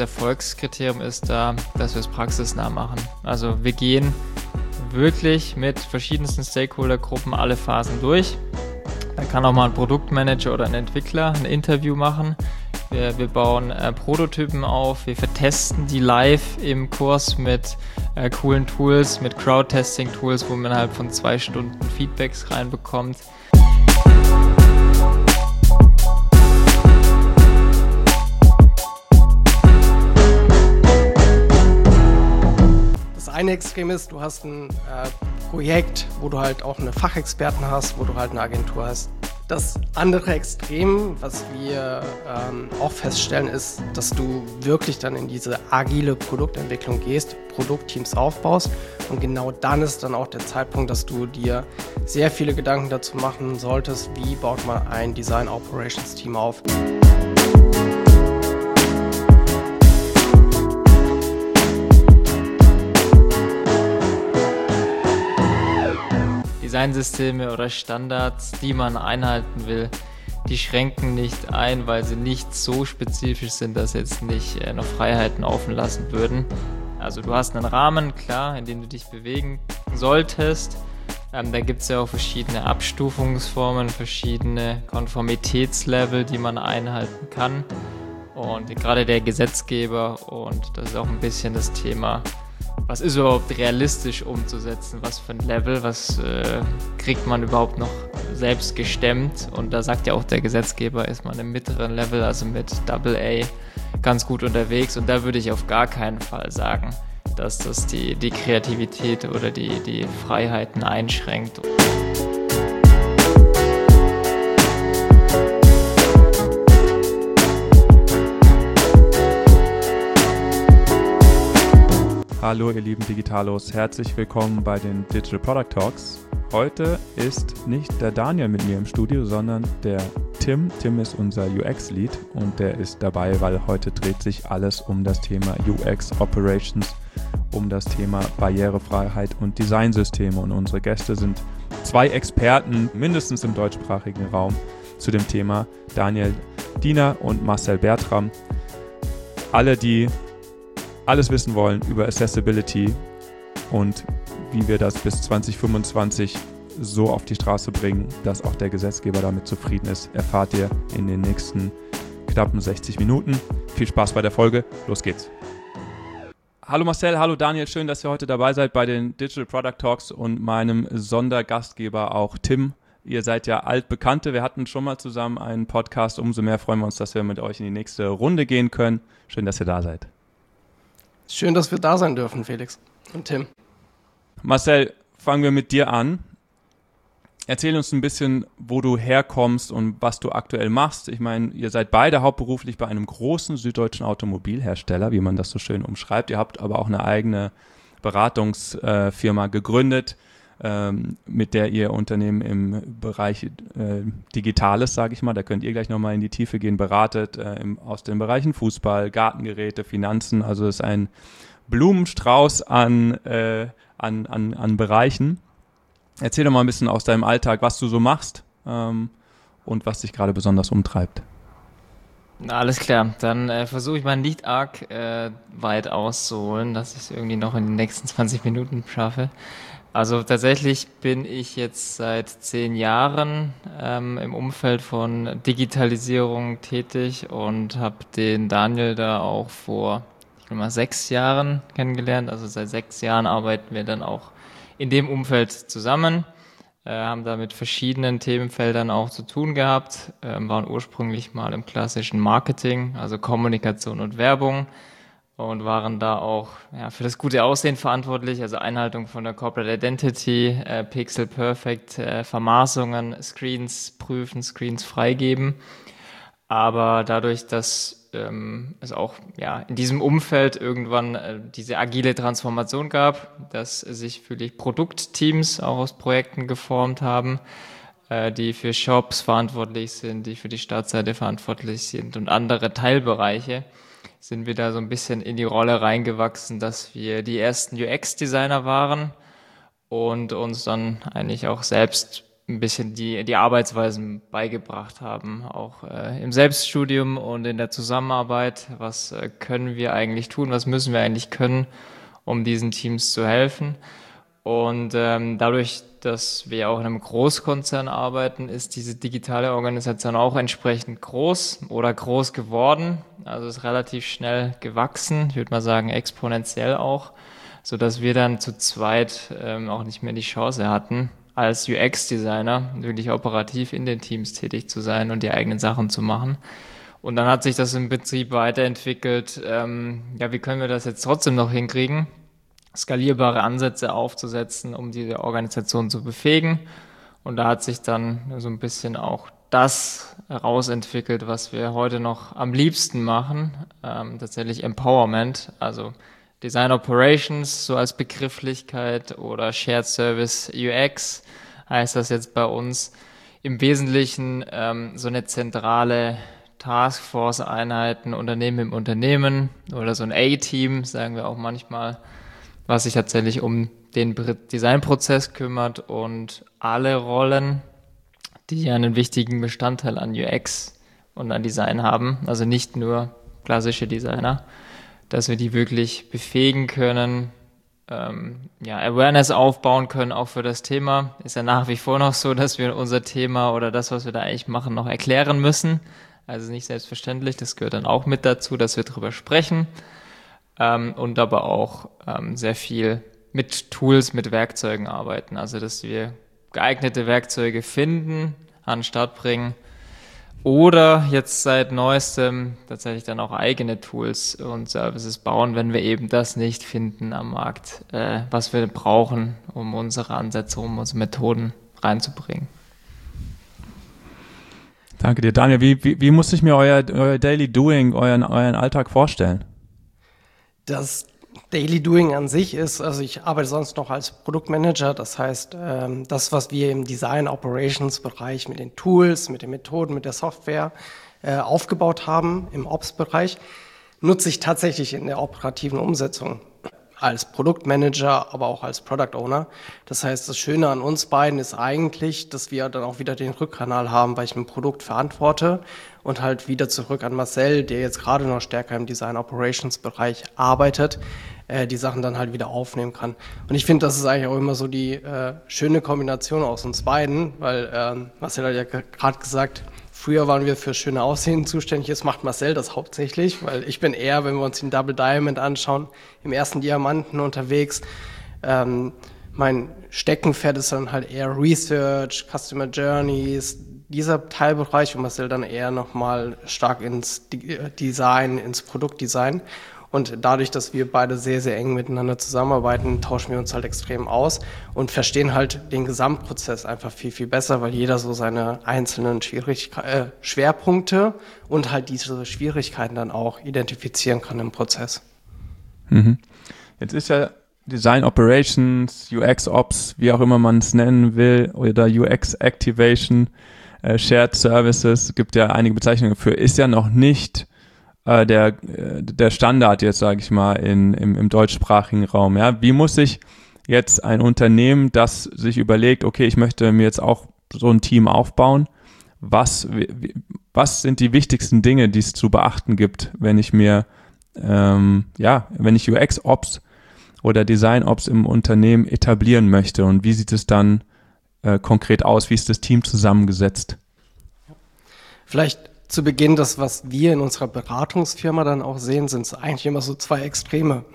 Erfolgskriterium ist da, dass wir es praxisnah machen. Also wir gehen wirklich mit verschiedensten Stakeholdergruppen alle Phasen durch. Da kann auch mal ein Produktmanager oder ein Entwickler ein Interview machen. Wir bauen Prototypen auf, wir vertesten die live im Kurs mit coolen Tools, mit Crowd-Testing-Tools, wo man innerhalb von 2 Stunden Feedbacks reinbekommt. Das eine Extrem ist, du hast ein Projekt, wo du halt auch eine Fachexperten hast, wo du halt eine Agentur hast. Das andere Extrem, was wir auch feststellen, ist, dass du wirklich dann in diese agile Produktentwicklung gehst, Produktteams aufbaust und genau dann ist dann auch der Zeitpunkt, dass du dir sehr viele Gedanken dazu machen solltest, wie baut man ein Design Operations Team auf. Designsysteme oder Standards, die man einhalten will, die schränken nicht ein, weil sie nicht so spezifisch sind, dass jetzt nicht noch Freiheiten offen lassen würden. Also du hast einen Rahmen, klar, in dem du dich bewegen solltest. Da gibt es ja auch verschiedene Abstufungsformen, verschiedene Konformitätslevel, die man einhalten kann. Und gerade der Gesetzgeber, und das ist auch ein bisschen das Thema, was ist überhaupt realistisch umzusetzen, was für ein Level, was kriegt man überhaupt noch selbst gestemmt, und da sagt ja auch der Gesetzgeber, ist man im mittleren Level, also mit AA ganz gut unterwegs, und da würde ich auf gar keinen Fall sagen, dass das die Kreativität oder die Freiheiten einschränkt. Hallo ihr lieben Digitalos, herzlich willkommen bei den Digital Product Talks. Heute ist nicht der Daniel mit mir im Studio, sondern der Tim. Tim ist unser UX-Lead und der ist dabei, weil heute dreht sich alles um das Thema UX Operations, um das Thema Barrierefreiheit und Designsysteme. Und unsere Gäste sind 2 Experten, mindestens im deutschsprachigen Raum, zu dem Thema: Daniel Diener und Marcel Bertram. Alle, die alles wissen wollen über Accessibility und wie wir das bis 2025 so auf die Straße bringen, dass auch der Gesetzgeber damit zufrieden ist, erfahrt ihr in den nächsten knappen 60 Minuten. Viel Spaß bei der Folge, los geht's. Hallo Marcel, hallo Daniel, schön, dass ihr heute dabei seid bei den Digital Product Talks und meinem Sondergastgeber auch Tim. Ihr seid ja Altbekannte, wir hatten schon mal zusammen einen Podcast, umso mehr freuen wir uns, dass wir mit euch in die nächste Runde gehen können. Schön, dass ihr da seid. Schön, dass wir da sein dürfen, Felix und Tim. Marcel, fangen wir mit dir an. Erzähl uns ein bisschen, wo du herkommst und was du aktuell machst. Ich meine, ihr seid beide hauptberuflich bei einem großen süddeutschen Automobilhersteller, wie man das so schön umschreibt. Ihr habt aber auch eine eigene Beratungsfirma gegründet, mit der ihr Unternehmen im Bereich Digitales, sage ich mal, da könnt ihr gleich nochmal in die Tiefe gehen, beratet aus den Bereichen Fußball, Gartengeräte, Finanzen. Also es ist ein Blumenstrauß an Bereichen. Erzähl doch mal ein bisschen aus deinem Alltag, was du so machst und was dich gerade besonders umtreibt. Na, alles klar, dann versuche ich mal nicht arg weit auszuholen, dass ich es irgendwie noch in den nächsten 20 Minuten schaffe. Also tatsächlich bin ich jetzt seit 10 Jahren im Umfeld von Digitalisierung tätig und habe den Daniel da auch vor, ich glaube mal, 6 Jahren kennengelernt. Also seit 6 Jahren arbeiten wir dann auch in dem Umfeld zusammen, haben da mit verschiedenen Themenfeldern auch zu tun gehabt, waren ursprünglich mal im klassischen Marketing, also Kommunikation und Werbung, und waren da auch für das gute Aussehen verantwortlich, also Einhaltung von der Corporate Identity, Pixel Perfect, Vermaßungen, Screens prüfen, Screens freigeben. Aber dadurch, dass es auch in diesem Umfeld irgendwann diese agile Transformation gab, dass sich wirklich Produktteams auch aus Projekten geformt haben, die für Shops verantwortlich sind, die für die Startseite verantwortlich sind und andere Teilbereiche, sind wir da so ein bisschen in die Rolle reingewachsen, dass wir die ersten UX-Designer waren und uns dann eigentlich auch selbst ein bisschen die Arbeitsweisen beigebracht haben, auch im Selbststudium und in der Zusammenarbeit. Was können wir eigentlich tun? Was müssen wir eigentlich können, um diesen Teams zu helfen? Und dadurch, dass wir auch in einem Großkonzern arbeiten, ist diese digitale Organisation auch entsprechend groß oder groß geworden. Also ist relativ schnell gewachsen, ich würde mal sagen exponentiell auch, so dass wir dann zu zweit auch nicht mehr die Chance hatten, als UX-Designer wirklich operativ in den Teams tätig zu sein und die eigenen Sachen zu machen. Und dann hat sich das im Prinzip weiterentwickelt. Ja, wie können wir das jetzt trotzdem noch hinkriegen, skalierbare Ansätze aufzusetzen, um diese Organisation zu befähigen. Und da hat sich dann so ein bisschen auch das herausentwickelt, was wir heute noch am liebsten machen, tatsächlich Empowerment, also Design Operations, so als Begrifflichkeit, oder Shared Service UX heißt das jetzt bei uns. Im Wesentlichen so eine zentrale Taskforce-Einheiten, Unternehmen im Unternehmen oder so ein A-Team, sagen wir auch manchmal, was sich tatsächlich um den Designprozess kümmert und alle Rollen, die einen wichtigen Bestandteil an UX und an Design haben, also nicht nur klassische Designer, dass wir die wirklich befähigen können, Awareness aufbauen können, auch für das Thema. Ist ja nach wie vor noch so, dass wir unser Thema oder das, was wir da eigentlich machen, noch erklären müssen. Also nicht selbstverständlich, das gehört dann auch mit dazu, dass wir drüber sprechen. Und aber auch sehr viel mit Tools, mit Werkzeugen arbeiten. Also dass wir geeignete Werkzeuge finden, an den Start bringen oder jetzt seit neuestem tatsächlich dann auch eigene Tools und Services bauen, wenn wir eben das nicht finden am Markt, was wir brauchen, um unsere Ansätze, um unsere Methoden reinzubringen. Danke dir, Daniel. Wie muss ich mir euer Daily Doing, euren Alltag vorstellen? Das Daily Doing an sich ist, also ich arbeite sonst noch als Produktmanager, das heißt, das, was wir im Design Operations Bereich mit den Tools, mit den Methoden, mit der Software aufgebaut haben im Ops-Bereich, nutze ich tatsächlich in der operativen Umsetzung als Produktmanager, aber auch als Product Owner. Das heißt, das Schöne an uns beiden ist eigentlich, dass wir dann auch wieder den Rückkanal haben, weil ich ein Produkt verantworte und halt wieder zurück an Marcel, der jetzt gerade noch stärker im Design Operations Bereich arbeitet, die Sachen dann halt wieder aufnehmen kann. Und ich finde, das ist eigentlich auch immer so die schöne Kombination aus uns beiden, weil Marcel hat ja gerade gesagt, früher waren wir für schöne Aussehen zuständig, jetzt macht Marcel das hauptsächlich, weil ich bin eher, wenn wir uns den Double Diamond anschauen, im ersten Diamanten unterwegs. Mein Steckenpferd ist dann halt eher Research, Customer Journeys, dieser Teilbereich, und Marcel dann eher nochmal stark ins Design, ins Produktdesign. Und dadurch, dass wir beide sehr, sehr eng miteinander zusammenarbeiten, tauschen wir uns halt extrem aus und verstehen halt den Gesamtprozess einfach viel, viel besser, weil jeder so seine einzelnen Schwerpunkte und halt diese Schwierigkeiten dann auch identifizieren kann im Prozess. Mhm. Jetzt ist ja Design Operations, UX Ops, wie auch immer man es nennen will, oder UX Activation, Shared Services, gibt ja einige Bezeichnungen dafür, ist ja noch nicht der Standard jetzt, sage ich mal, im deutschsprachigen Raum. Ja? Wie muss sich jetzt ein Unternehmen, das sich überlegt, okay, ich möchte mir jetzt auch so ein Team aufbauen, was sind die wichtigsten Dinge, die es zu beachten gibt, wenn ich mir, wenn ich UX-Ops oder Design-Ops im Unternehmen etablieren möchte, und wie sieht es dann konkret aus? Wie ist das Team zusammengesetzt? Vielleicht zu Beginn, das, was wir in unserer Beratungsfirma dann auch sehen, sind es eigentlich immer so zwei Extreme.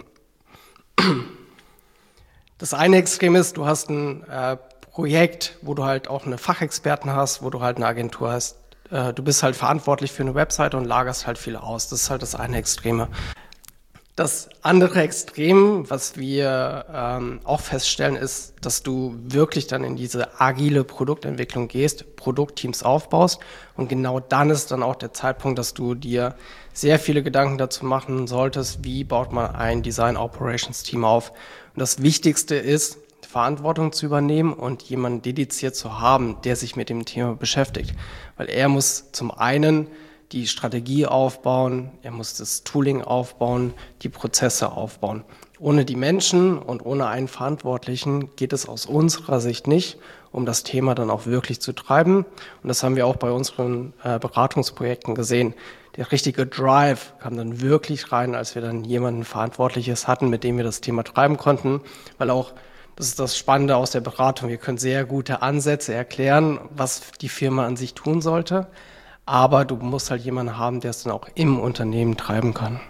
Das eine Extrem ist, du hast ein Projekt, wo du halt auch eine Fachexperten hast, wo du halt eine Agentur hast. Du bist halt verantwortlich für eine Webseite und lagerst halt viel aus. Das ist halt das eine Extreme. Das andere Extrem, was wir auch feststellen, ist, dass du wirklich dann in diese agile Produktentwicklung gehst, Produktteams aufbaust, und genau dann ist dann auch der Zeitpunkt, dass du dir sehr viele Gedanken dazu machen solltest, wie baut man ein Design Operations Team auf. Und das Wichtigste ist, Verantwortung zu übernehmen und jemanden dediziert zu haben, der sich mit dem Thema beschäftigt. Weil er muss zum einen die Strategie aufbauen, er muss das Tooling aufbauen, die Prozesse aufbauen. ohne die Menschen und ohne einen Verantwortlichen geht es aus unserer Sicht nicht, um das Thema dann auch wirklich zu treiben. Und das haben wir auch bei unseren Beratungsprojekten gesehen. Der richtige Drive kam dann wirklich rein, als wir dann jemanden Verantwortliches hatten, mit dem wir das Thema treiben konnten, weil auch das ist das Spannende aus der Beratung. Wir können sehr gute Ansätze erklären, was die Firma an sich tun sollte. Aber du musst halt jemanden haben, der es dann auch im Unternehmen treiben kann.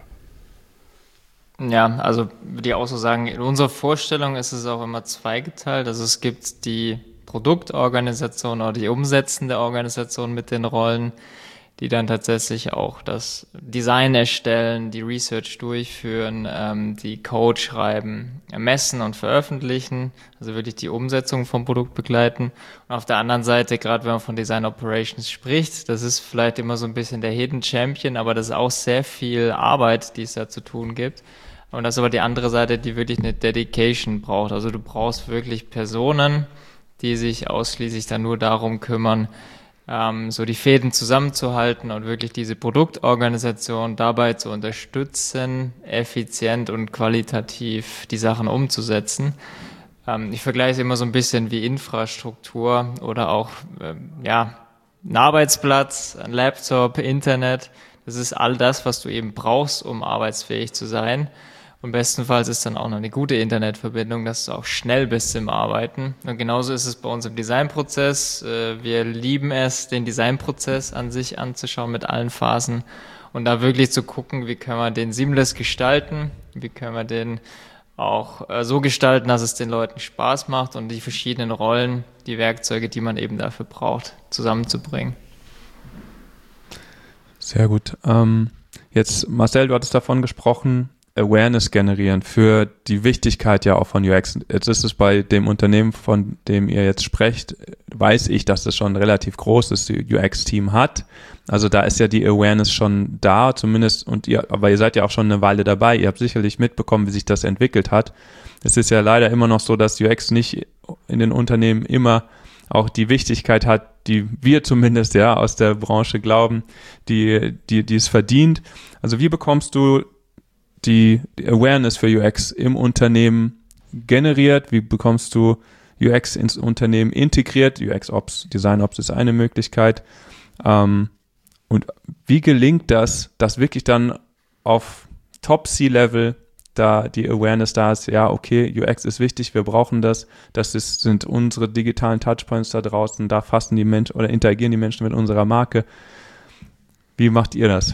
Ja, also würde ich auch so sagen, in unserer Vorstellung ist es auch immer zweigeteilt. Also es gibt die Produktorganisation oder die umsetzende Organisation mit den Rollen, die dann tatsächlich auch das Design erstellen, die Research durchführen, die Code schreiben, messen und veröffentlichen, also wirklich die Umsetzung vom Produkt begleiten. Und auf der anderen Seite, gerade wenn man von Design Operations spricht, das ist vielleicht immer so ein bisschen der Hidden Champion, aber das ist auch sehr viel Arbeit, die es da zu tun gibt. Und das ist aber die andere Seite, die wirklich eine Dedication braucht. Also du brauchst wirklich Personen, die sich ausschließlich dann nur darum kümmern, so die Fäden zusammenzuhalten und wirklich diese Produktorganisation dabei zu unterstützen, effizient und qualitativ die Sachen umzusetzen. Ich vergleiche es immer so ein bisschen wie Infrastruktur oder auch ein Arbeitsplatz, ein Laptop, Internet. Das ist all das, was du eben brauchst, um arbeitsfähig zu sein. Und bestenfalls ist dann auch noch eine gute Internetverbindung, dass du auch schnell bist im Arbeiten. Und genauso ist es bei uns im Designprozess. Wir lieben es, den Designprozess an sich anzuschauen mit allen Phasen und da wirklich zu gucken, wie können wir den seamless gestalten, wie können wir den auch so gestalten, dass es den Leuten Spaß macht und die verschiedenen Rollen, die Werkzeuge, die man eben dafür braucht, zusammenzubringen. Sehr gut. Jetzt, Marcel, du hattest davon gesprochen, Awareness generieren für die Wichtigkeit ja auch von UX. Jetzt ist es bei dem Unternehmen, von dem ihr jetzt sprecht, weiß ich, dass es schon ein relativ großes UX-Team hat. Also da ist ja die Awareness schon da, zumindest, aber ihr seid ja auch schon eine Weile dabei. Ihr habt sicherlich mitbekommen, wie sich das entwickelt hat. Es ist ja leider immer noch so, dass UX nicht in den Unternehmen immer auch die Wichtigkeit hat, die wir zumindest ja aus der Branche glauben, die es verdient. Also wie bekommst du die Awareness für UX im Unternehmen generiert? Wie bekommst du UX ins Unternehmen integriert? UX-Ops, Design-Ops ist eine Möglichkeit. Und wie gelingt das, dass wirklich dann auf Top-C-Level da die Awareness da ist, ja, okay, UX ist wichtig, wir brauchen das, sind unsere digitalen Touchpoints da draußen, da fassen die Menschen oder interagieren die Menschen mit unserer Marke. Wie macht ihr das?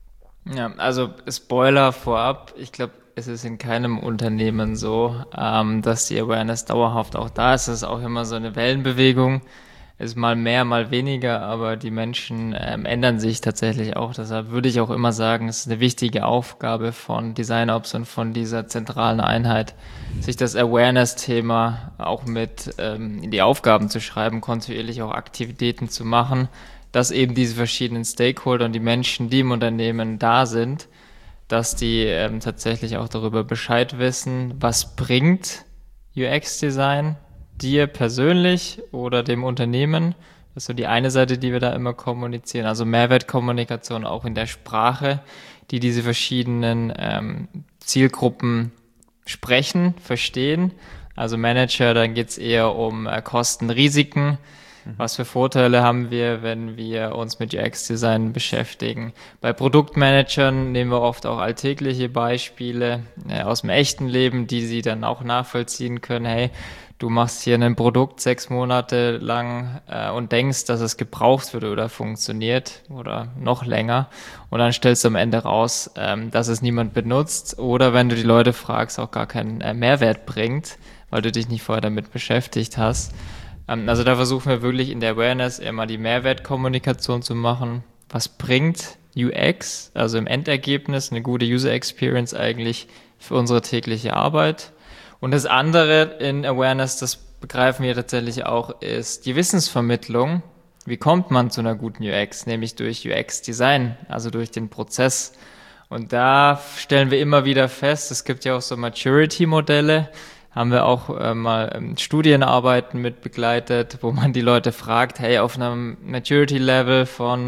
Ja, also Spoiler vorab, ich glaube, es ist in keinem Unternehmen so, dass die Awareness dauerhaft auch da ist. Es ist auch immer so eine Wellenbewegung. Es ist mal mehr, mal weniger, aber die Menschen ändern sich tatsächlich auch. Deshalb würde ich auch immer sagen, es ist eine wichtige Aufgabe von DesignOps und von dieser zentralen Einheit, sich das Awareness-Thema auch mit in die Aufgaben zu schreiben, kontinuierlich auch Aktivitäten zu machen, dass eben diese verschiedenen Stakeholder und die Menschen, die im Unternehmen da sind, dass die tatsächlich auch darüber Bescheid wissen, was bringt UX-Design dir persönlich oder dem Unternehmen. Das ist so die eine Seite, die wir da immer kommunizieren. Also Mehrwertkommunikation auch in der Sprache, die diese verschiedenen Zielgruppen sprechen, verstehen. Also Manager, dann geht es eher um Kosten, Risiken. Was für Vorteile haben wir, wenn wir uns mit UX-Design beschäftigen? Bei Produktmanagern nehmen wir oft auch alltägliche Beispiele aus dem echten Leben, die sie dann auch nachvollziehen können. Hey, du machst hier ein Produkt 6 Monate lang und denkst, dass es gebraucht wird oder funktioniert oder noch länger. Und dann stellst du am Ende raus, dass es niemand benutzt oder wenn du die Leute fragst, auch gar keinen Mehrwert bringt, weil du dich nicht vorher damit beschäftigt hast. Also da versuchen wir wirklich in der Awareness immer die Mehrwertkommunikation zu machen. Was bringt UX, also im Endergebnis eine gute User Experience eigentlich für unsere tägliche Arbeit? Und das andere in Awareness, das begreifen wir tatsächlich auch, ist die Wissensvermittlung. Wie kommt man zu einer guten UX? Nämlich durch UX-Design, also durch den Prozess. Und da stellen wir immer wieder fest, es gibt ja auch so Maturity-Modelle, haben wir auch mal Studienarbeiten mit begleitet, wo man die Leute fragt, hey, auf einem Maturity-Level von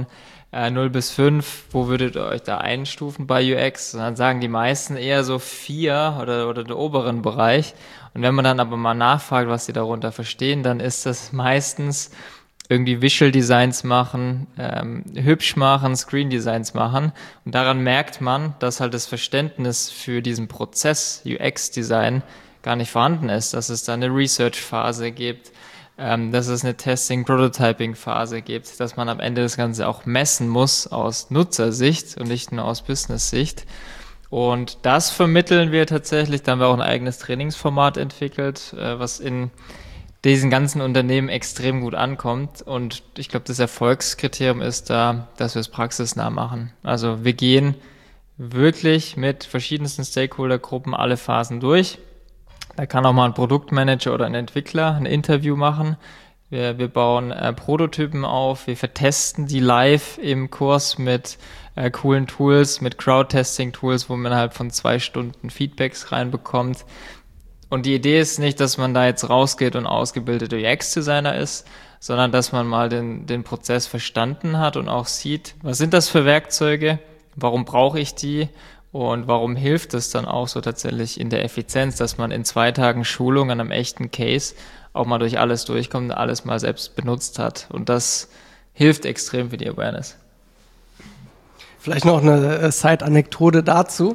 0 bis 5, wo würdet ihr euch da einstufen bei UX? Und dann sagen die meisten eher so 4 oder den oberen Bereich. Und wenn man dann aber mal nachfragt, was sie darunter verstehen, dann ist das meistens irgendwie Visual Designs machen, hübsch machen, Screen Designs machen. Und daran merkt man, dass halt das Verständnis für diesen Prozess UX-Design gar nicht vorhanden ist, dass es da eine Research-Phase gibt, dass es eine Testing-Prototyping-Phase gibt, dass man am Ende das Ganze auch messen muss aus Nutzersicht und nicht nur aus Business-Sicht. Und das vermitteln wir tatsächlich, da haben wir auch ein eigenes Trainingsformat entwickelt, was in diesen ganzen Unternehmen extrem gut ankommt. Und ich glaube, das Erfolgskriterium ist da, dass wir es praxisnah machen. Also wir gehen wirklich mit verschiedensten Stakeholdergruppen alle Phasen durch. Da kann auch mal ein Produktmanager oder ein Entwickler ein Interview machen. Wir bauen Prototypen auf, wir vertesten die live im Kurs mit coolen Tools, mit Crowd-Testing-Tools, wo man innerhalb von 2 Stunden Feedbacks reinbekommt. Und die Idee ist nicht, dass man da jetzt rausgeht und ausgebildeter UX-Designer ist, sondern dass man mal den Prozess verstanden hat und auch sieht, was sind das für Werkzeuge, warum brauche ich die und warum hilft es dann auch so tatsächlich in der Effizienz, dass man in 2 Tagen Schulung an einem echten Case auch mal durch alles durchkommt und alles mal selbst benutzt hat. Und das hilft extrem für die Awareness. Vielleicht noch eine Side-Anekdote dazu.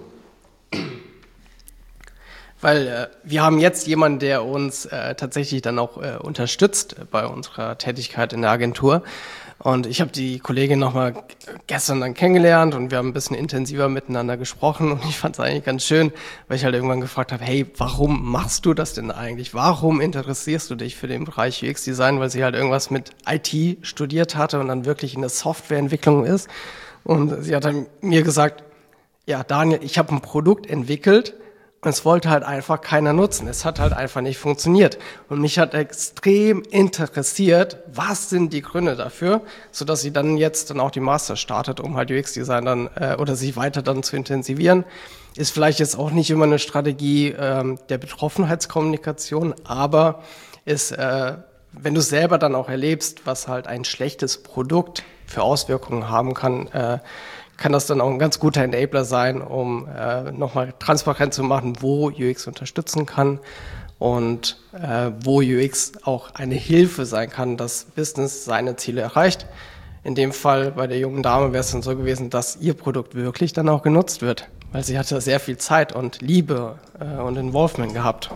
Weil wir haben jetzt jemanden, der uns tatsächlich dann auch unterstützt bei unserer Tätigkeit in der Agentur. Und ich habe die Kollegin nochmal gestern dann kennengelernt und wir haben ein bisschen intensiver miteinander gesprochen. Und ich fand es eigentlich ganz schön, weil ich halt irgendwann gefragt habe, hey, warum machst du das denn eigentlich? Warum interessierst du dich für den Bereich UX-Design? Weil sie halt irgendwas mit IT studiert hatte und dann wirklich in der Softwareentwicklung ist. Und sie hat dann mir gesagt, ja Daniel, ich habe ein Produkt entwickelt, und es wollte halt einfach keiner nutzen. Es hat halt einfach nicht funktioniert. Und mich hat extrem interessiert, was sind die Gründe dafür, sodass sie dann jetzt dann auch die Master startet, um halt UX-Design dann oder sich weiter dann zu intensivieren. Ist vielleicht jetzt auch nicht immer eine Strategie der Betroffenheitskommunikation, aber ist, wenn du selber dann auch erlebst, was halt ein schlechtes Produkt für Auswirkungen haben kann das dann auch ein ganz guter Enabler sein, um nochmal transparent zu machen, wo UX unterstützen kann und wo UX auch eine Hilfe sein kann, dass Business seine Ziele erreicht. In dem Fall bei der jungen Dame wäre es dann so gewesen, dass ihr Produkt wirklich dann auch genutzt wird, weil sie hatte sehr viel Zeit und Liebe und Involvement gehabt.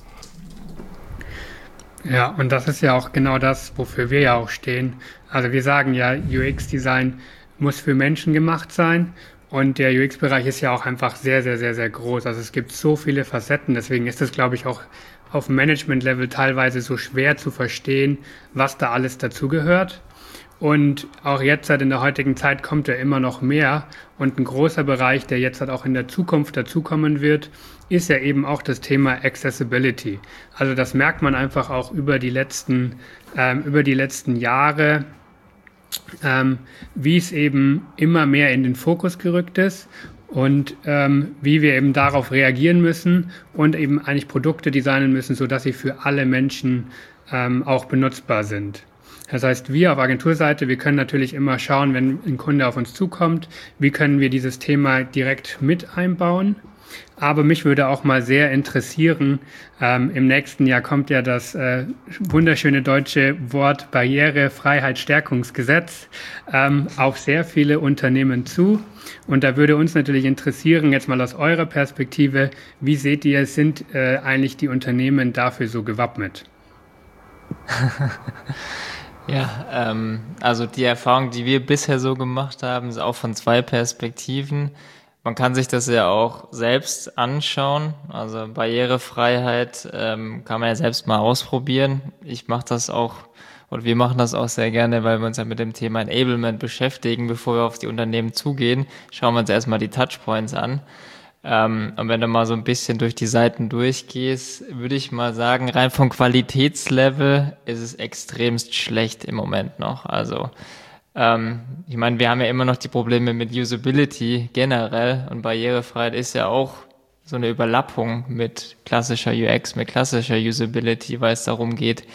Ja, und das ist ja auch genau das, wofür wir ja auch stehen. Also wir sagen ja, UX-Design muss für Menschen gemacht sein und der UX-Bereich ist ja auch einfach sehr, sehr, sehr, sehr groß. Also es gibt so viele Facetten, deswegen ist es, glaube ich, auch auf Management-Level teilweise so schwer zu verstehen, was da alles dazugehört. Und auch jetzt halt in der heutigen Zeit kommt ja immer noch mehr und ein großer Bereich, der jetzt halt auch in der Zukunft dazukommen wird, ist ja eben auch das Thema Accessibility. Also das merkt man einfach auch über die letzten Jahre, wie es eben immer mehr in den Fokus gerückt ist und wie wir eben darauf reagieren müssen und eben eigentlich Produkte designen müssen, sodass sie für alle Menschen auch benutzbar sind. Das heißt, wir auf Agenturseite, wir können natürlich immer schauen, wenn ein Kunde auf uns zukommt, wie können wir dieses Thema direkt mit einbauen. Aber mich würde auch mal sehr interessieren, im nächsten Jahr kommt ja das wunderschöne deutsche Wort Barrierefreiheitsstärkungsgesetz auf sehr viele Unternehmen zu. Und da würde uns natürlich interessieren, jetzt mal aus eurer Perspektive, wie seht ihr, sind eigentlich die Unternehmen dafür so gewappnet? Ja, also die Erfahrung, die wir bisher so gemacht haben, ist auch von 2 Perspektiven. Man kann sich das ja auch selbst anschauen. Also Barrierefreiheit kann man ja selbst mal ausprobieren. Ich mache das auch, oder wir machen das auch sehr gerne, weil wir uns ja mit dem Thema Enablement beschäftigen. Bevor wir auf die Unternehmen zugehen, schauen wir uns erstmal die Touchpoints an. Und wenn du mal so ein bisschen durch die Seiten durchgehst, würde ich mal sagen, rein vom Qualitätslevel ist es extremst schlecht im Moment noch. Also ich meine, wir haben ja immer noch die Probleme mit Usability generell und Barrierefreiheit ist ja auch so eine Überlappung mit klassischer UX, mit klassischer Usability, weil es darum geht,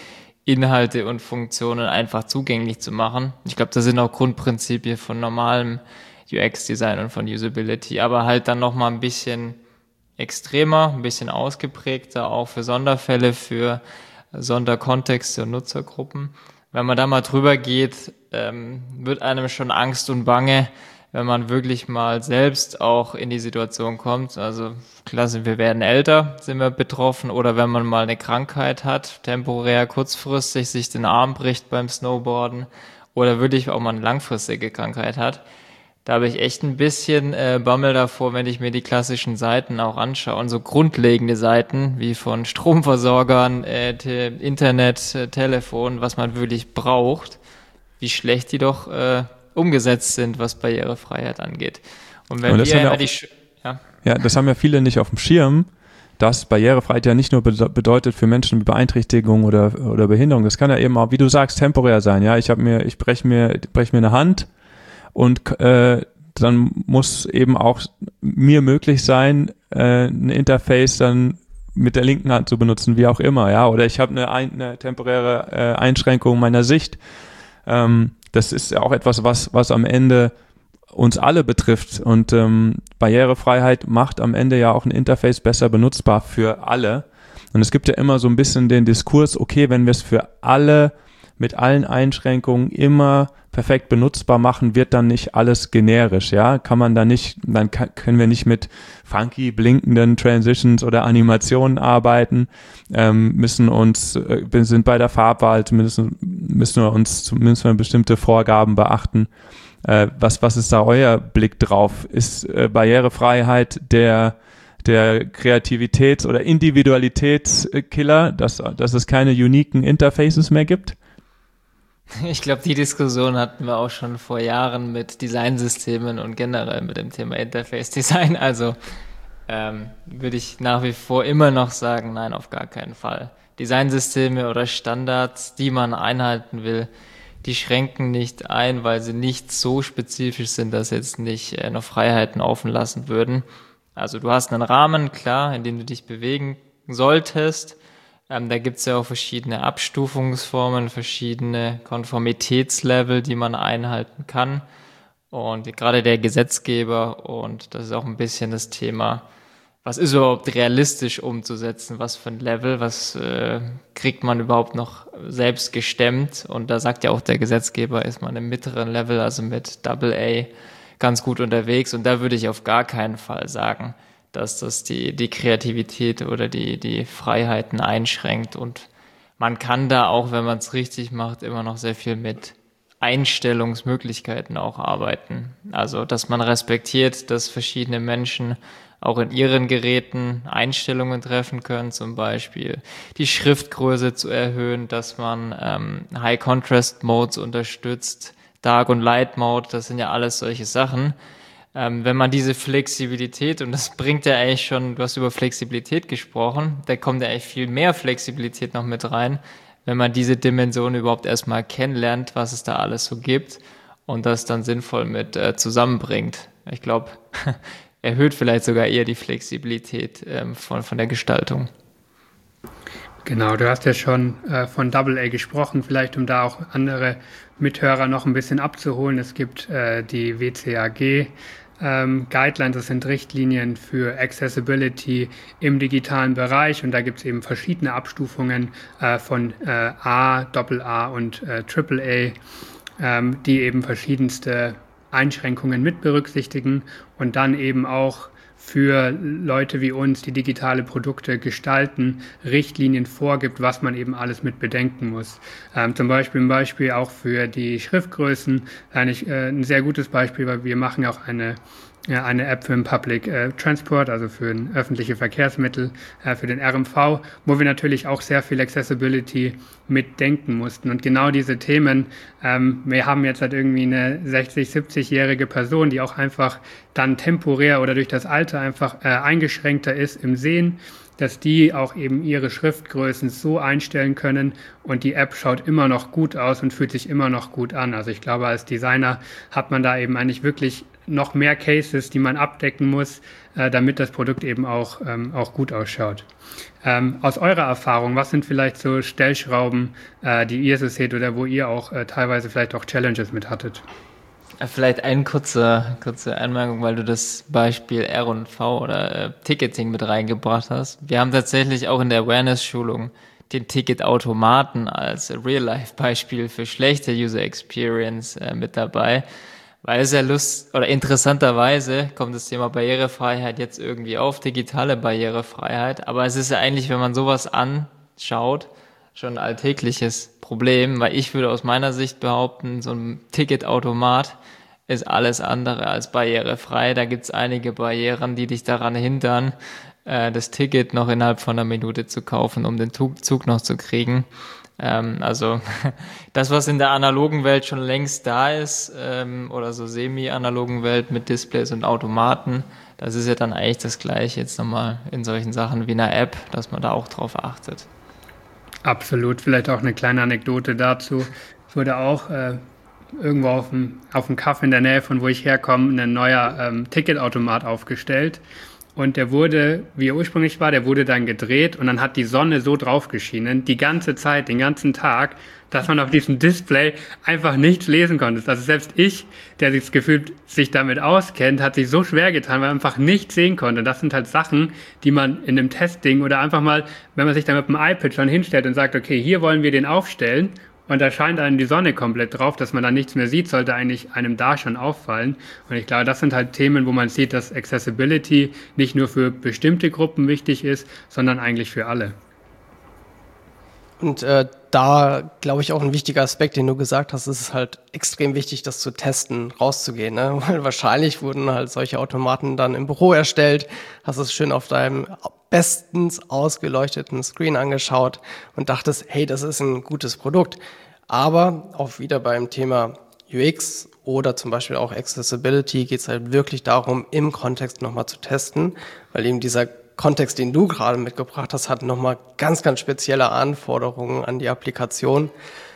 Inhalte und Funktionen einfach zugänglich zu machen. Ich glaube, das sind auch Grundprinzipien von normalem UX-Design und von Usability, aber halt dann nochmal ein bisschen extremer, ein bisschen ausgeprägter, auch für Sonderfälle, für Sonderkontexte und Nutzergruppen. Wenn man da mal drüber geht, wird einem schon Angst und Bange, wenn man wirklich mal selbst auch in die Situation kommt. Also klar, wir werden älter, sind wir betroffen, oder wenn man mal eine Krankheit hat, temporär, kurzfristig sich den Arm bricht beim Snowboarden oder wirklich auch mal eine langfristige Krankheit hat. Da habe ich echt ein bisschen Bammel davor, wenn ich mir die klassischen Seiten auch anschaue. Und so grundlegende Seiten wie von Stromversorgern, Internet, Telefon, was man wirklich braucht, wie schlecht die doch umgesetzt sind, was Barrierefreiheit angeht. Und wenn wir immer das haben ja viele nicht auf dem Schirm, dass Barrierefreiheit ja nicht nur bedeutet für Menschen mit Beeinträchtigung oder Behinderung. Das kann ja eben auch, wie du sagst, temporär sein. Ja, ich breche mir eine Hand. Und dann muss eben auch mir möglich sein, ein Interface dann mit der linken Hand zu benutzen, wie auch immer, ja. Oder ich habe eine temporäre Einschränkung meiner Sicht. Das ist ja auch etwas, was am Ende uns alle betrifft. Und Barrierefreiheit macht am Ende ja auch ein Interface besser benutzbar für alle. Und es gibt ja immer so ein bisschen den Diskurs, okay, wenn wir es für alle mit allen Einschränkungen immer perfekt benutzbar machen, wird dann nicht alles generisch, ja? Kann man da nicht, dann können wir nicht mit funky, blinkenden Transitions oder Animationen arbeiten, sind bei der Farbwahl müssen wir uns zumindest mal bestimmte Vorgaben beachten. Was ist da euer Blick drauf? Ist Barrierefreiheit der Kreativitäts- oder Individualitätskiller, dass es keine uniken Interfaces mehr gibt? Ich glaube, die Diskussion hatten wir auch schon vor Jahren mit Designsystemen und generell mit dem Thema Interface Design. Also würde ich nach wie vor immer noch sagen, nein, auf gar keinen Fall. Designsysteme oder Standards, die man einhalten will, die schränken nicht ein, weil sie nicht so spezifisch sind, dass jetzt nicht noch Freiheiten offen lassen würden. Also du hast einen Rahmen, klar, in dem du dich bewegen solltest. Da gibt es ja auch verschiedene Abstufungsformen, verschiedene Konformitätslevel, die man einhalten kann. Und gerade der Gesetzgeber, und das ist auch ein bisschen das Thema, was ist überhaupt realistisch umzusetzen, was für ein Level, was kriegt man überhaupt noch selbst gestemmt. Und da sagt ja auch der Gesetzgeber, ist man im mittleren Level, also mit AA, ganz gut unterwegs. Und da würde ich auf gar keinen Fall sagen, dass das die Kreativität oder die Freiheiten einschränkt. Und man kann da auch, wenn man es richtig macht, immer noch sehr viel mit Einstellungsmöglichkeiten auch arbeiten. Also, dass man respektiert, dass verschiedene Menschen auch in ihren Geräten Einstellungen treffen können, zum Beispiel die Schriftgröße zu erhöhen, dass man High-Contrast-Modes unterstützt, Dark- und Light-Mode, das sind ja alles solche Sachen. Wenn man diese Flexibilität, und das bringt ja eigentlich schon, du hast über Flexibilität gesprochen, da kommt ja eigentlich viel mehr Flexibilität noch mit rein, wenn man diese Dimension überhaupt erstmal kennenlernt, was es da alles so gibt und das dann sinnvoll mit zusammenbringt. Ich glaube, erhöht vielleicht sogar eher die Flexibilität von der Gestaltung. Genau, du hast ja schon von AA gesprochen, vielleicht um da auch andere Mithörer noch ein bisschen abzuholen. Es gibt die WCAG Guidelines, das sind Richtlinien für Accessibility im digitalen Bereich, und da gibt es eben verschiedene Abstufungen von A, AA und AAA, die eben verschiedenste Einschränkungen mit berücksichtigen und dann eben auch für Leute wie uns, die digitale Produkte gestalten, Richtlinien vorgibt, was man eben alles mit bedenken muss. Zum Beispiel auch für die Schriftgrößen, eigentlich ein sehr gutes Beispiel, weil wir machen auch eine App für den Public Transport, also für öffentliche Verkehrsmittel, für den RMV, wo wir natürlich auch sehr viel Accessibility mitdenken mussten. Und genau diese Themen, wir haben jetzt halt irgendwie eine 60-, 70-jährige Person, die auch einfach dann temporär oder durch das Alter einfach eingeschränkter ist im Sehen, dass die auch eben ihre Schriftgrößen so einstellen können und die App schaut immer noch gut aus und fühlt sich immer noch gut an. Also ich glaube, als Designer hat man da eben eigentlich wirklich noch mehr Cases, die man abdecken muss, damit das Produkt eben auch gut ausschaut. Aus eurer Erfahrung, was sind vielleicht so Stellschrauben, die ihr so seht oder wo ihr auch teilweise vielleicht auch Challenges mit hattet? Vielleicht eine kurze Anmerkung, weil du das Beispiel R&V oder Ticketing mit reingebracht hast. Wir haben tatsächlich auch in der Awareness-Schulung den Ticketautomaten als Real-Life-Beispiel für schlechte User Experience mit dabei, weil es ja interessanterweise kommt das Thema Barrierefreiheit jetzt irgendwie auf, digitale Barrierefreiheit, aber es ist ja eigentlich, wenn man sowas anschaut, schon ein alltägliches Problem, weil ich würde aus meiner Sicht behaupten, so ein Ticketautomat ist alles andere als barrierefrei. Da gibt's einige Barrieren, die dich daran hindern, das Ticket noch innerhalb von einer Minute zu kaufen, um den Zug noch zu kriegen. Also das, was in der analogen Welt schon längst da ist, oder so semi-analogen Welt mit Displays und Automaten, das ist ja dann eigentlich das Gleiche jetzt nochmal in solchen Sachen wie einer App, dass man da auch drauf achtet. Absolut, vielleicht auch eine kleine Anekdote dazu. Es wurde auch irgendwo auf dem Kaff in der Nähe von wo ich herkomme, ein neuer Ticketautomat aufgestellt. Und der wurde, wie er ursprünglich war, der wurde dann gedreht und dann hat die Sonne so drauf geschienen, die ganze Zeit, den ganzen Tag, dass man auf diesem Display einfach nichts lesen konnte. Also selbst ich, der sich gefühlt sich damit auskennt, hat sich so schwer getan, weil man einfach nichts sehen konnte. Das sind halt Sachen, die man in einem Testing oder einfach mal, wenn man sich dann mit dem iPad schon hinstellt und sagt, okay, hier wollen wir den aufstellen, und da scheint einem die Sonne komplett drauf, dass man dann nichts mehr sieht, sollte eigentlich einem da schon auffallen. Und ich glaube, das sind halt Themen, wo man sieht, dass Accessibility nicht nur für bestimmte Gruppen wichtig ist, sondern eigentlich für alle. Und da, glaube ich, auch ein wichtiger Aspekt, den du gesagt hast, ist es halt extrem wichtig, das zu testen, rauszugehen. Ne? Weil wahrscheinlich wurden halt solche Automaten dann im Büro erstellt, hast es schön auf deinem bestens ausgeleuchteten Screen angeschaut und dachtest, hey, das ist ein gutes Produkt. Aber auch wieder beim Thema UX oder zum Beispiel auch Accessibility geht es halt wirklich darum, im Kontext nochmal zu testen, weil eben dieser Kontext, den du gerade mitgebracht hast, hat nochmal ganz, ganz spezielle Anforderungen an die Applikation,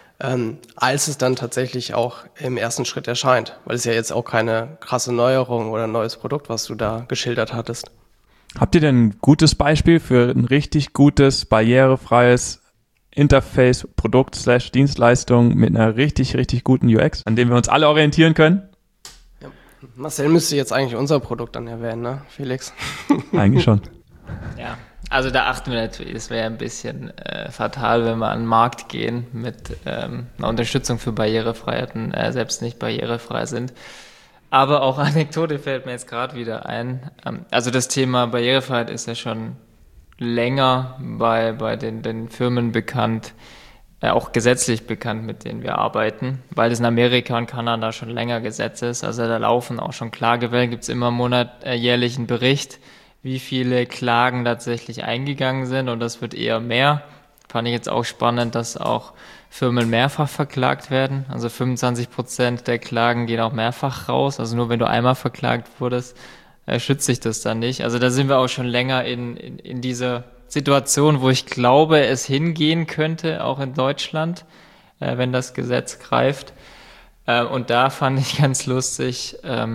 als es dann tatsächlich auch im ersten Schritt erscheint. Weil es ja jetzt auch keine krasse Neuerung oder ein neues Produkt, was du da geschildert hattest. Habt ihr denn ein gutes Beispiel für ein richtig gutes, barrierefreies Interface, Produkt / Dienstleistung mit einer richtig, richtig guten UX, an dem wir uns alle orientieren können? Ja. Marcel müsste jetzt eigentlich unser Produkt dann erwähnen, ne, Felix? Eigentlich schon. Ja, also da achten wir natürlich, es wäre ein bisschen fatal, wenn wir an den Markt gehen mit einer Unterstützung für Barrierefreiheiten, selbst nicht barrierefrei sind. Aber auch Anekdote fällt mir jetzt gerade wieder ein. Also das Thema Barrierefreiheit ist ja schon länger bei den Firmen bekannt, auch gesetzlich bekannt, mit denen wir arbeiten, weil es in Amerika und Kanada schon länger Gesetz ist. Also da laufen auch schon Klagewellen, gibt es immer jährlich einen Bericht, wie viele Klagen tatsächlich eingegangen sind, und das wird eher mehr. Fand ich jetzt auch spannend, dass auch Firmen mehrfach verklagt werden. Also 25% der Klagen gehen auch mehrfach raus. Also nur wenn du einmal verklagt wurdest, schützt sich das dann nicht. Also da sind wir auch schon länger in dieser Situation, wo ich glaube, es hingehen könnte, auch in Deutschland, wenn das Gesetz greift. Und da fand ich ganz lustig,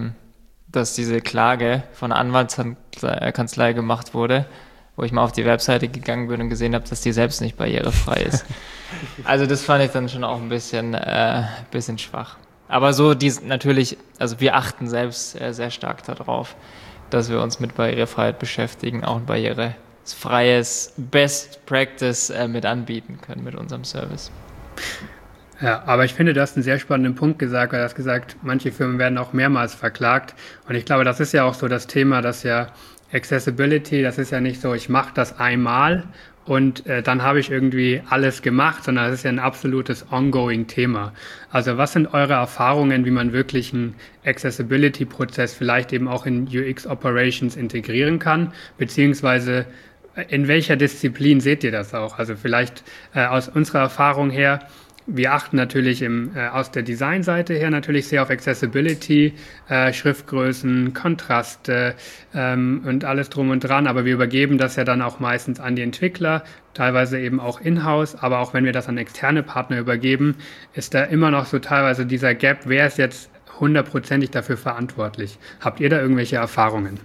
dass diese Klage von einer Anwaltskanzlei gemacht wurde, wo ich mal auf die Webseite gegangen bin und gesehen habe, dass die selbst nicht barrierefrei ist. Also das fand ich dann schon auch ein bisschen schwach. Aber so natürlich, also wir achten selbst sehr stark darauf, dass wir uns mit Barrierefreiheit beschäftigen, auch ein barrierefreies Best Practice mit anbieten können mit unserem Service. Ja, aber ich finde, du hast einen sehr spannenden Punkt gesagt, weil du hast gesagt, manche Firmen werden auch mehrmals verklagt. Und ich glaube, das ist ja auch so das Thema, dass ja Accessibility, das ist ja nicht so, ich mache das einmal und dann habe ich irgendwie alles gemacht, sondern das ist ja ein absolutes ongoing-Thema. Also was sind eure Erfahrungen, wie man wirklich einen Accessibility-Prozess vielleicht eben auch in UX-Operations integrieren kann, beziehungsweise in welcher Disziplin seht ihr das auch? Also vielleicht aus unserer Erfahrung her, wir achten natürlich aus der Designseite her natürlich sehr auf Accessibility, Schriftgrößen, Kontraste und alles drum und dran, aber wir übergeben das ja dann auch meistens an die Entwickler, teilweise eben auch in-house, aber auch wenn wir das an externe Partner übergeben, ist da immer noch so teilweise dieser Gap, wer ist jetzt hundertprozentig dafür verantwortlich. Habt ihr da irgendwelche Erfahrungen?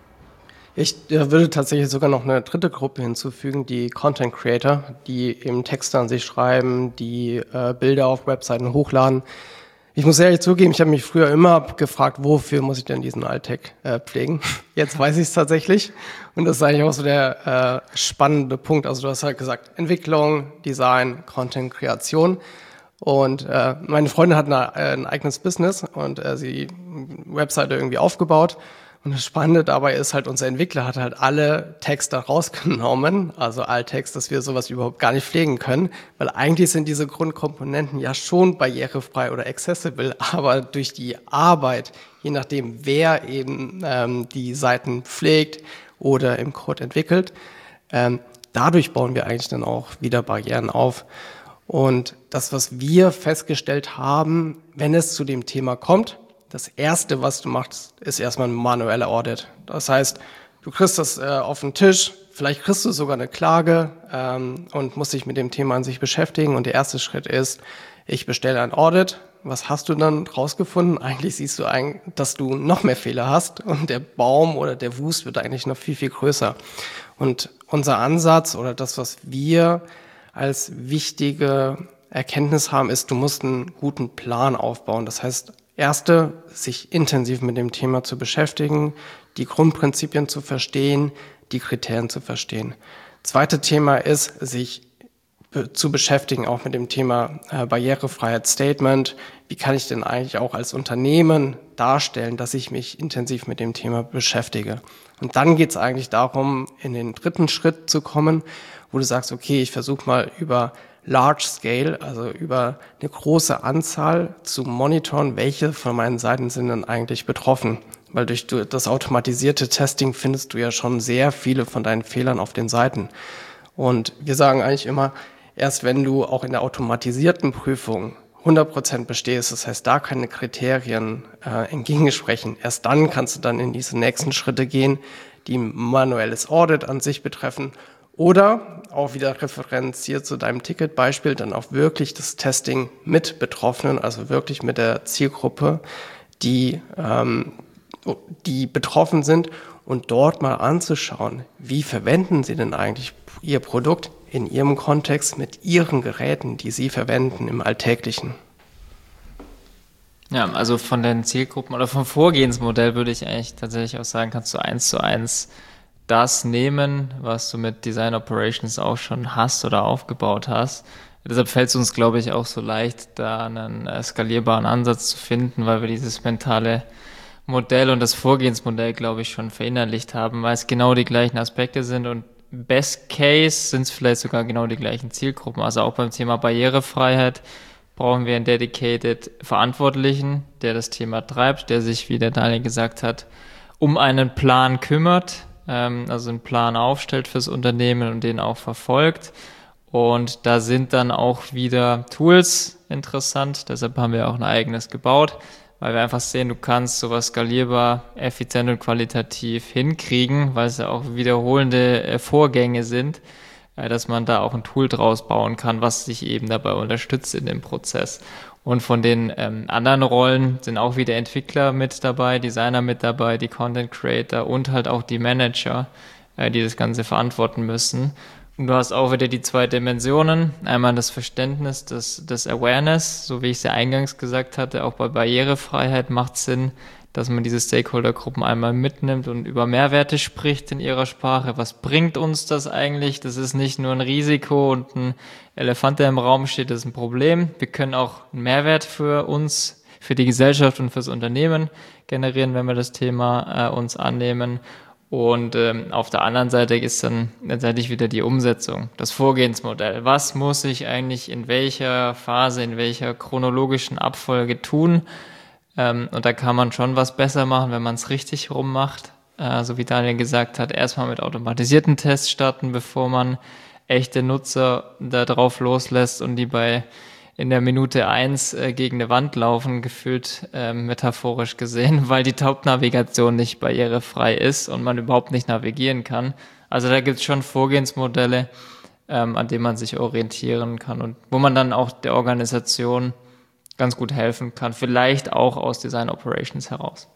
Ich würde tatsächlich sogar noch eine dritte Gruppe hinzufügen, die Content Creator, die eben Texte an sich schreiben, die Bilder auf Webseiten hochladen. Ich muss ehrlich zugeben, ich habe mich früher immer gefragt, wofür muss ich denn diesen Alltag pflegen? Jetzt weiß ich es tatsächlich. Und das ist eigentlich auch so der spannende Punkt. Also du hast halt gesagt, Entwicklung, Design, Content, Kreation. Und meine Freundin hat ein eigenes Business und sie Webseite irgendwie aufgebaut. Und das Spannende dabei ist halt, unser Entwickler hat halt alle Texte rausgenommen, also Alttext, dass wir sowas überhaupt gar nicht pflegen können, weil eigentlich sind diese Grundkomponenten ja schon barrierefrei oder accessible, aber durch die Arbeit, je nachdem wer eben die Seiten pflegt oder im Code entwickelt, dadurch bauen wir eigentlich dann auch wieder Barrieren auf. Und das, was wir festgestellt haben, wenn es zu dem Thema kommt, das Erste, was du machst, ist erstmal ein manueller Audit. Das heißt, du kriegst das auf den Tisch, vielleicht kriegst du sogar eine Klage und musst dich mit dem Thema an sich beschäftigen. Und der erste Schritt ist, ich bestelle ein Audit. Was hast du dann rausgefunden? Eigentlich siehst du, dass du noch mehr Fehler hast und der Baum oder der Wust wird eigentlich noch viel, viel größer. Und unser Ansatz oder das, was wir als wichtige Erkenntnis haben, ist, du musst einen guten Plan aufbauen. Das heißt, Erste, sich intensiv mit dem Thema zu beschäftigen, die Grundprinzipien zu verstehen, die Kriterien zu verstehen. Zweite Thema ist, sich zu beschäftigen, auch mit dem Thema Barrierefreiheit-Statement. Wie kann ich denn eigentlich auch als Unternehmen darstellen, dass ich mich intensiv mit dem Thema beschäftige? Und dann geht es eigentlich darum, in den dritten Schritt zu kommen, wo du sagst, okay, ich versuche mal über Large Scale, also über eine große Anzahl zu monitoren, welche von meinen Seiten sind denn eigentlich betroffen. Weil durch das automatisierte Testing findest du ja schon sehr viele von deinen Fehlern auf den Seiten. Und wir sagen eigentlich immer, erst wenn du auch in der automatisierten Prüfung 100% bestehst, das heißt, da keine Kriterien entgegensprechen, erst dann kannst du dann in diese nächsten Schritte gehen, die manuelles Audit an sich betreffen. Oder auch wieder referenziert zu deinem Ticketbeispiel, dann auch wirklich das Testing mit Betroffenen, also wirklich mit der Zielgruppe, die betroffen sind und dort mal anzuschauen, wie verwenden sie denn eigentlich ihr Produkt in ihrem Kontext mit ihren Geräten, die sie verwenden im Alltäglichen. Ja, also von den Zielgruppen oder vom Vorgehensmodell würde ich eigentlich tatsächlich auch sagen, kannst du 1:1 das nehmen, was du mit Design Operations auch schon hast oder aufgebaut hast. Deshalb fällt es uns, glaube ich, auch so leicht, da einen skalierbaren Ansatz zu finden, weil wir dieses mentale Modell und das Vorgehensmodell, glaube ich, schon verinnerlicht haben, weil es genau die gleichen Aspekte sind und Best Case sind es vielleicht sogar genau die gleichen Zielgruppen. Also auch beim Thema Barrierefreiheit brauchen wir einen dedicated Verantwortlichen, der das Thema treibt, der sich, wie der Daniel gesagt hat, um einen Plan kümmert, also einen Plan aufstellt fürs Unternehmen und den auch verfolgt. Und da sind dann auch wieder Tools interessant, deshalb haben wir auch ein eigenes gebaut, weil wir einfach sehen, du kannst sowas skalierbar, effizient und qualitativ hinkriegen, weil es ja auch wiederholende Vorgänge sind, dass man da auch ein Tool draus bauen kann, was sich eben dabei unterstützt in dem Prozess. Und von den anderen Rollen sind auch wieder Entwickler mit dabei, Designer mit dabei, die Content Creator und halt auch die Manager, die das Ganze verantworten müssen. Und du hast auch wieder die zwei Dimensionen. Einmal das Verständnis, das Awareness, so wie ich es ja eingangs gesagt hatte, auch bei Barrierefreiheit macht es Sinn, dass man diese Stakeholdergruppen einmal mitnimmt und über Mehrwerte spricht in ihrer Sprache. Was bringt uns das eigentlich? Das ist nicht nur ein Risiko und ein Elefant, der im Raum steht, das ist ein Problem. Wir können auch einen Mehrwert für uns, für die Gesellschaft und fürs Unternehmen generieren, wenn wir das Thema uns annehmen. Und auf der anderen Seite ist dann letztendlich wieder die Umsetzung, das Vorgehensmodell. Was muss ich eigentlich in welcher Phase, in welcher chronologischen Abfolge tun? Und da kann man schon was besser machen, wenn man es richtig rum macht. So wie Daniel gesagt hat, erstmal mit automatisierten Tests starten, bevor man echte Nutzer da drauf loslässt und die in der Minute 1 gegen eine Wand laufen, gefühlt metaphorisch gesehen, weil die Hauptnavigation nicht barrierefrei ist und man überhaupt nicht navigieren kann. Also da gibt es schon Vorgehensmodelle, an denen man sich orientieren kann und wo man dann auch der Organisation ganz gut helfen kann, vielleicht auch aus Design Operations heraus.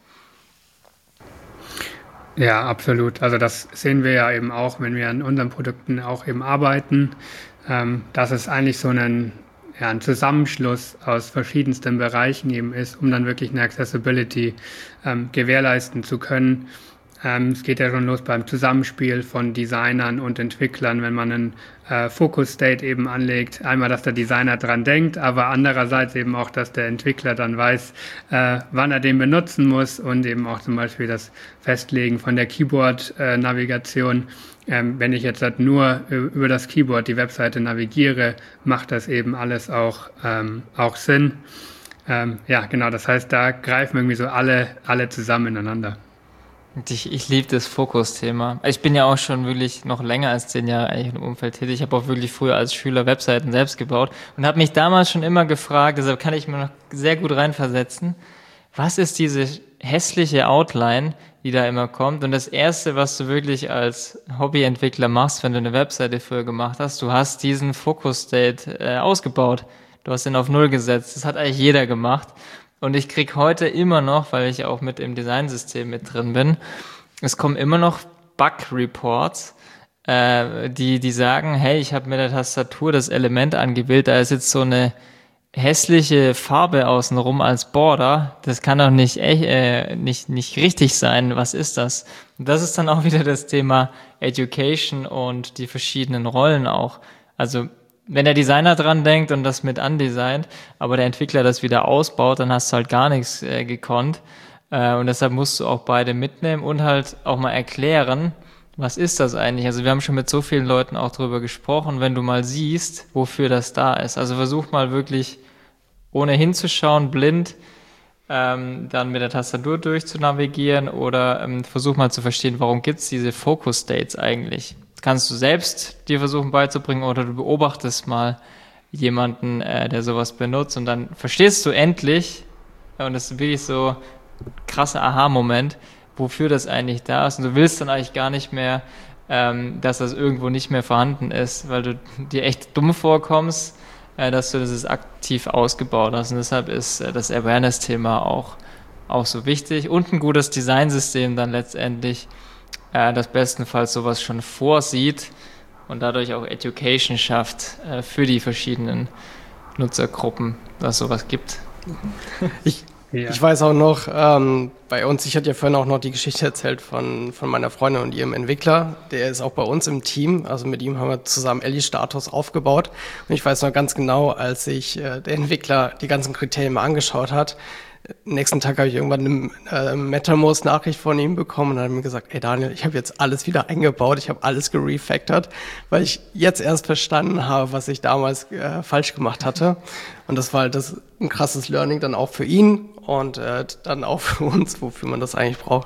Ja, absolut. Also das sehen wir ja eben auch, wenn wir an unseren Produkten auch eben arbeiten, dass es eigentlich so ein Zusammenschluss aus verschiedensten Bereichen eben ist, um dann wirklich eine Accessibility gewährleisten zu können. Es geht ja schon los beim Zusammenspiel von Designern und Entwicklern, wenn man einen Focus State eben anlegt. Einmal, dass der Designer dran denkt, aber andererseits eben auch, dass der Entwickler dann weiß, wann er den benutzen muss und eben auch zum Beispiel das Festlegen von der Keyboard-Navigation. Wenn ich jetzt halt nur über das Keyboard die Webseite navigiere, macht das eben alles auch Sinn. Ja, genau, das heißt, da greifen irgendwie so alle zusammen ineinander. Ich liebe das Fokus-Thema. Ich bin ja auch schon wirklich noch länger als 10 Jahre eigentlich im Umfeld tätig. Ich habe auch wirklich früher als Schüler Webseiten selbst gebaut und habe mich damals schon immer gefragt, deshalb kann ich mir noch sehr gut reinversetzen, was ist diese hässliche Outline, die da immer kommt? Und das Erste, was du wirklich als Hobbyentwickler machst, wenn du eine Webseite früher gemacht hast, du hast diesen Focus-State ausgebaut. Du hast ihn auf 0 gesetzt. Das hat eigentlich jeder gemacht. Und ich krieg heute immer noch, weil ich auch mit im Designsystem mit drin bin, es kommen immer noch Bug-Reports, die sagen, hey, ich habe mit der Tastatur das Element angewählt, da ist jetzt so eine hässliche Farbe außenrum als Border. Das kann doch nicht richtig sein. Was ist das? Und das ist dann auch wieder das Thema Education und die verschiedenen Rollen auch. Also wenn der Designer dran denkt und das mit andesignt, aber der Entwickler das wieder ausbaut, dann hast du halt gar nichts gekonnt. Und deshalb musst du auch beide mitnehmen und halt auch mal erklären, was ist das eigentlich? Also wir haben schon mit so vielen Leuten auch drüber gesprochen, wenn du mal siehst, wofür das da ist. Also versuch mal wirklich, ohne hinzuschauen, blind, dann mit der Tastatur durchzunavigieren oder versuch mal zu verstehen, warum gibt's diese Focus States eigentlich? Kannst du selbst dir versuchen beizubringen oder du beobachtest mal jemanden, der sowas benutzt und dann verstehst du endlich, und das ist wirklich so ein krasser Aha-Moment, wofür das eigentlich da ist und du willst dann eigentlich gar nicht mehr, dass das irgendwo nicht mehr vorhanden ist, weil du dir echt dumm vorkommst, dass du das aktiv ausgebaut hast und deshalb ist das Awareness-Thema auch so wichtig und ein gutes Designsystem dann letztendlich, das bestenfalls sowas schon vorsieht und dadurch auch Education schafft für die verschiedenen Nutzergruppen, dass es sowas gibt. Ich weiß auch noch, bei uns, ich hatte ja vorhin auch noch die Geschichte erzählt von meiner Freundin und ihrem Entwickler. Der ist auch bei uns im Team, also mit ihm haben wir zusammen Ellie-Status aufgebaut. Und ich weiß noch ganz genau, als sich der Entwickler die ganzen Kriterien mal angeschaut hat, nächsten Tag habe ich irgendwann eine MetaMost-Nachricht von ihm bekommen und dann hat er mir gesagt, ey Daniel, ich habe jetzt alles wieder eingebaut, ich habe alles gerefactored, weil ich jetzt erst verstanden habe, was ich damals falsch gemacht hatte. Und das war halt ein krasses Learning dann auch für ihn und dann auch für uns, wofür man das eigentlich braucht.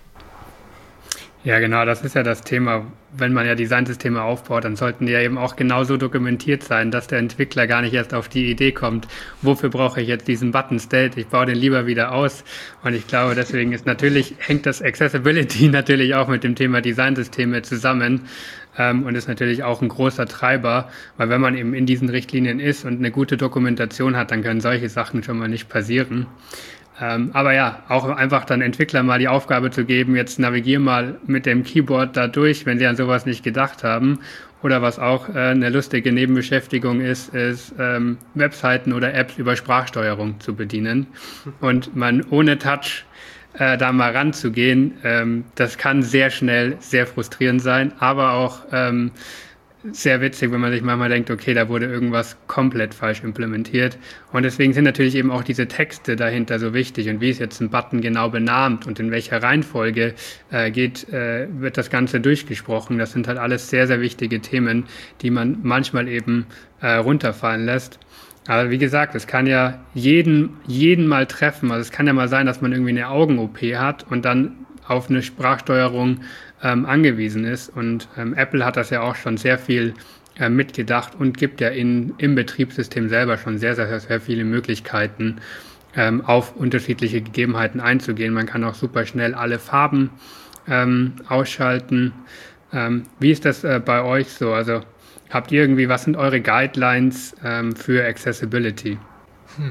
Ja, genau, das ist ja das Thema. Wenn man ja Designsysteme aufbaut, dann sollten die ja eben auch genauso dokumentiert sein, dass der Entwickler gar nicht erst auf die Idee kommt, wofür brauche ich jetzt diesen Button State, ich baue den lieber wieder aus. Und ich glaube, deswegen hängt das Accessibility natürlich auch mit dem Thema Designsysteme zusammen und ist natürlich auch ein großer Treiber, weil wenn man eben in diesen Richtlinien ist und eine gute Dokumentation hat, dann können solche Sachen schon mal nicht passieren. Aber ja, auch einfach dann Entwicklern mal die Aufgabe zu geben, jetzt navigier mal mit dem Keyboard da durch, wenn sie an sowas nicht gedacht haben. Oder was auch eine lustige Nebenbeschäftigung ist Webseiten oder Apps über Sprachsteuerung zu bedienen. Und man ohne Touch da mal ranzugehen, das kann sehr schnell sehr frustrierend sein, aber auch sehr witzig, wenn man sich manchmal denkt, okay, da wurde irgendwas komplett falsch implementiert. Und deswegen sind natürlich eben auch diese Texte dahinter so wichtig und wie ist jetzt ein Button genau benannt und in welcher Reihenfolge wird das Ganze durchgesprochen. Das sind halt alles sehr, sehr wichtige Themen, die man manchmal eben runterfallen lässt. Aber wie gesagt, es kann ja jeden mal treffen. Also es kann ja mal sein, dass man irgendwie eine Augen-OP hat und dann auf eine Sprachsteuerung angewiesen ist. Und Apple hat das ja auch schon sehr viel mitgedacht und gibt ja im Betriebssystem selber schon sehr, sehr, sehr viele Möglichkeiten, auf unterschiedliche Gegebenheiten einzugehen. Man kann auch super schnell alle Farben ausschalten. Wie ist das bei euch so? Also habt ihr was sind eure Guidelines für Accessibility?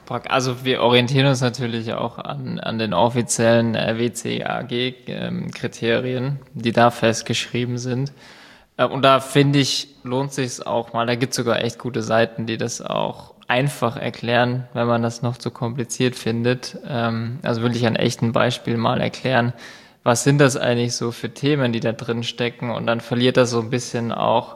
Also wir orientieren uns natürlich auch an den offiziellen WCAG-Kriterien, die da festgeschrieben sind. Und da finde ich, lohnt sich's auch mal. Da gibt's sogar echt gute Seiten, die das auch einfach erklären, wenn man das noch zu kompliziert findet. Also will ich an echten Beispiel mal erklären, was sind das eigentlich so für Themen, die da drin stecken, und dann verliert das so ein bisschen auch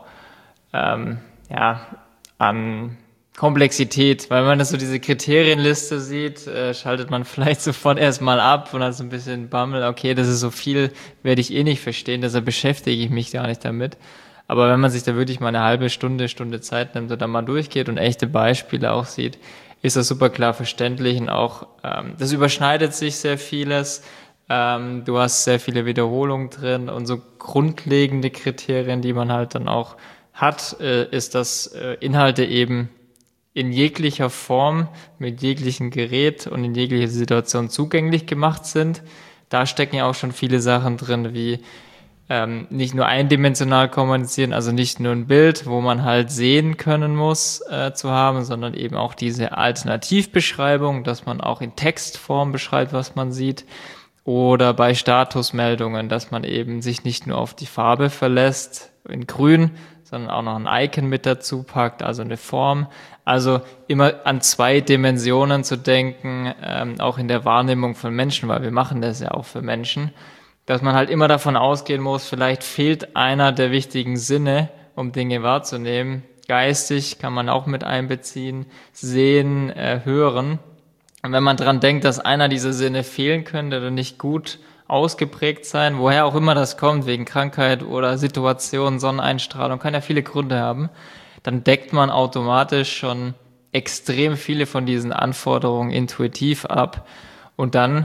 an Komplexität, weil wenn man so diese Kriterienliste sieht, schaltet man vielleicht sofort erstmal ab und hat so ein bisschen Bammel, okay, das ist so viel, werde ich eh nicht verstehen, deshalb beschäftige ich mich gar nicht damit. Aber wenn man sich da wirklich mal eine halbe Stunde Zeit nimmt und dann mal durchgeht und echte Beispiele auch sieht, ist das super klar verständlich, und auch das überschneidet sich sehr vieles. Du hast sehr viele Wiederholungen drin, und so grundlegende Kriterien, die man halt dann auch hat, ist, dass Inhalte eben in jeglicher Form, mit jeglichem Gerät und in jeglicher Situation zugänglich gemacht sind. Da stecken ja auch schon viele Sachen drin, wie nicht nur eindimensional kommunizieren, also nicht nur ein Bild, wo man halt sehen können muss, zu haben, sondern eben auch diese Alternativbeschreibung, dass man auch in Textform beschreibt, was man sieht. Oder bei Statusmeldungen, dass man eben sich nicht nur auf die Farbe verlässt, in grün, sondern auch noch ein Icon mit dazu packt, also eine Form. Also immer an 2 Dimensionen zu denken, auch in der Wahrnehmung von Menschen, weil wir machen das ja auch für Menschen, dass man halt immer davon ausgehen muss, vielleicht fehlt einer der wichtigen Sinne, um Dinge wahrzunehmen. Geistig kann man auch mit einbeziehen, sehen, hören. Und wenn man dran denkt, dass einer dieser Sinne fehlen könnte oder nicht gut ausgeprägt sein, woher auch immer das kommt, wegen Krankheit oder Situation, Sonneneinstrahlung, kann ja viele Gründe haben, dann deckt man automatisch schon extrem viele von diesen Anforderungen intuitiv ab. Und dann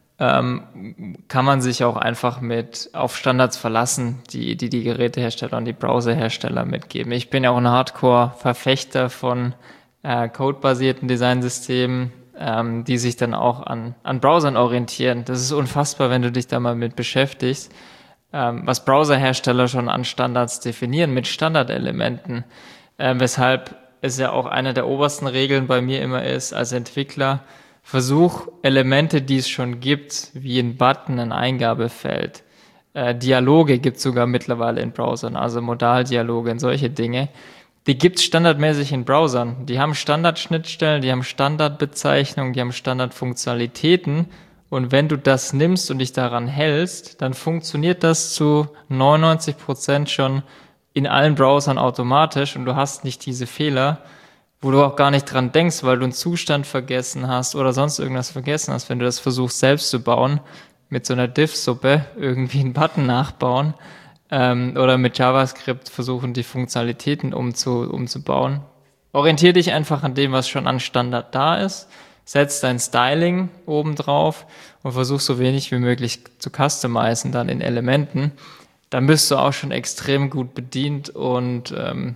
kann man sich auch einfach auf Standards verlassen, die Gerätehersteller und die Browserhersteller mitgeben. Ich bin ja auch ein Hardcore-Verfechter von codebasierten Designsystemen, die sich dann auch an Browsern orientieren. Das ist unfassbar, wenn du dich da mal mit beschäftigst, was Browserhersteller schon an Standards definieren mit Standardelementen, weshalb es ja auch eine der obersten Regeln bei mir immer ist, als Entwickler, versuch Elemente, die es schon gibt, wie ein Button, ein Eingabefeld, Dialoge gibt es sogar mittlerweile in Browsern, also Modaldialoge und solche Dinge, die gibt es standardmäßig in Browsern. Die haben Standardschnittstellen, die haben Standardbezeichnungen, die haben Standardfunktionalitäten. Und wenn du das nimmst und dich daran hältst, dann funktioniert das zu 99% schon in allen Browsern automatisch, und du hast nicht diese Fehler, wo du auch gar nicht dran denkst, weil du einen Zustand vergessen hast oder sonst irgendwas vergessen hast. Wenn du das versuchst selbst zu bauen, mit so einer Diff-Suppe irgendwie einen Button nachbauen, oder mit JavaScript versuchen, die Funktionalitäten umzubauen. Orientier dich einfach an dem, was schon an Standard da ist, setz dein Styling oben drauf und versuch so wenig wie möglich zu customizen dann in Elementen. Dann bist du auch schon extrem gut bedient, und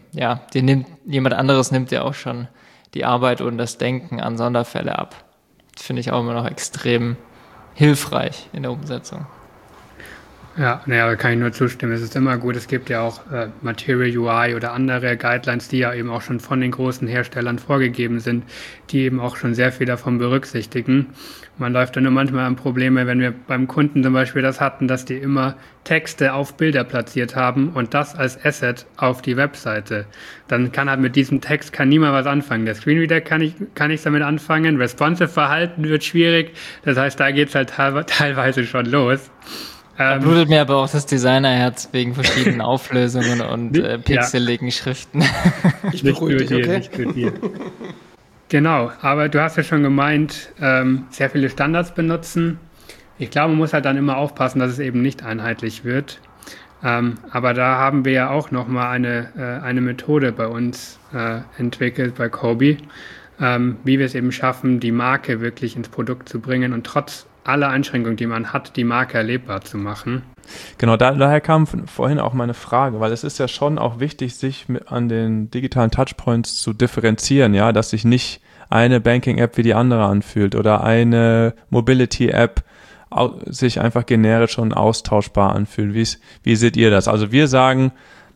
jemand anderes nimmt dir auch schon die Arbeit und das Denken an Sonderfälle ab. Das finde ich auch immer noch extrem hilfreich in der Umsetzung. Ja, da kann ich nur zustimmen. Es ist immer gut. Es gibt ja auch Material UI oder andere Guidelines, die ja eben auch schon von den großen Herstellern vorgegeben sind, die eben auch schon sehr viel davon berücksichtigen. Man läuft dann nur manchmal an Probleme, wenn wir beim Kunden zum Beispiel das hatten, dass die immer Texte auf Bilder platziert haben und das als Asset auf die Webseite. Dann kann halt mit diesem Text niemand was anfangen. Der Screenreader kann nichts damit anfangen. Responsive Verhalten wird schwierig. Das heißt, da geht's halt teilweise schon los. Da blutet mir aber auch das Designerherz wegen verschiedenen Auflösungen und pixeligen Schriften. Ich beruhige dich, okay? Nicht für dir. Genau, aber du hast ja schon gemeint, sehr viele Standards benutzen. Ich glaube, man muss halt dann immer aufpassen, dass es eben nicht einheitlich wird. Aber da haben wir ja auch nochmal eine Methode bei uns entwickelt, bei Kobi, wie wir es eben schaffen, die Marke wirklich ins Produkt zu bringen und trotz aller Einschränkungen, die man hat, die Marke erlebbar zu machen. Genau, daher kam vorhin auch meine Frage, weil es ist ja schon auch wichtig, sich an den digitalen Touchpoints zu differenzieren, ja, dass sich nicht eine Banking-App wie die andere anfühlt oder eine Mobility-App sich einfach generisch und austauschbar anfühlt. Wie seht ihr das? Also wir sagen,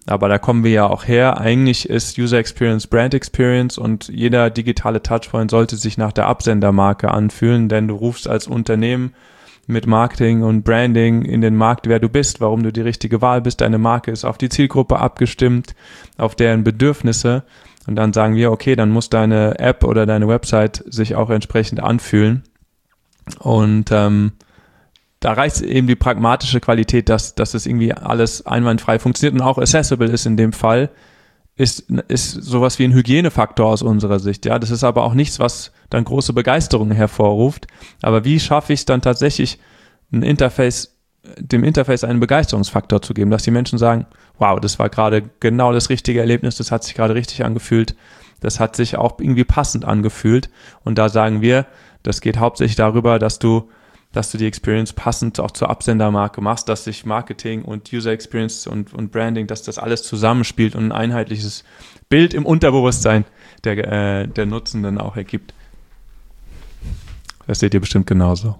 Aber da kommen wir ja auch her. Eigentlich ist User Experience Brand Experience und jeder digitale Touchpoint sollte sich nach der Absendermarke anfühlen, denn du rufst als Unternehmen mit Marketing und Branding in den Markt, wer du bist, warum du die richtige Wahl bist. Deine Marke ist auf die Zielgruppe abgestimmt, auf deren Bedürfnisse. Und dann sagen wir, okay, dann muss deine App oder deine Website sich auch entsprechend anfühlen. Und da reicht eben die pragmatische Qualität, dass es irgendwie alles einwandfrei funktioniert und auch accessible ist in dem Fall, ist sowas wie ein Hygienefaktor aus unserer Sicht. Ja, das ist aber auch nichts, was dann große Begeisterung hervorruft. Aber wie schaffe ich es dann tatsächlich, dem Interface einen Begeisterungsfaktor zu geben, dass die Menschen sagen, wow, das war gerade genau das richtige Erlebnis, das hat sich gerade richtig angefühlt, das hat sich auch irgendwie passend angefühlt. Und da sagen wir, das geht hauptsächlich darüber, dass du die Experience passend auch zur Absendermarke machst, dass sich Marketing und User Experience und Branding, dass das alles zusammenspielt und ein einheitliches Bild im Unterbewusstsein der Nutzenden auch ergibt. Das seht ihr bestimmt genauso.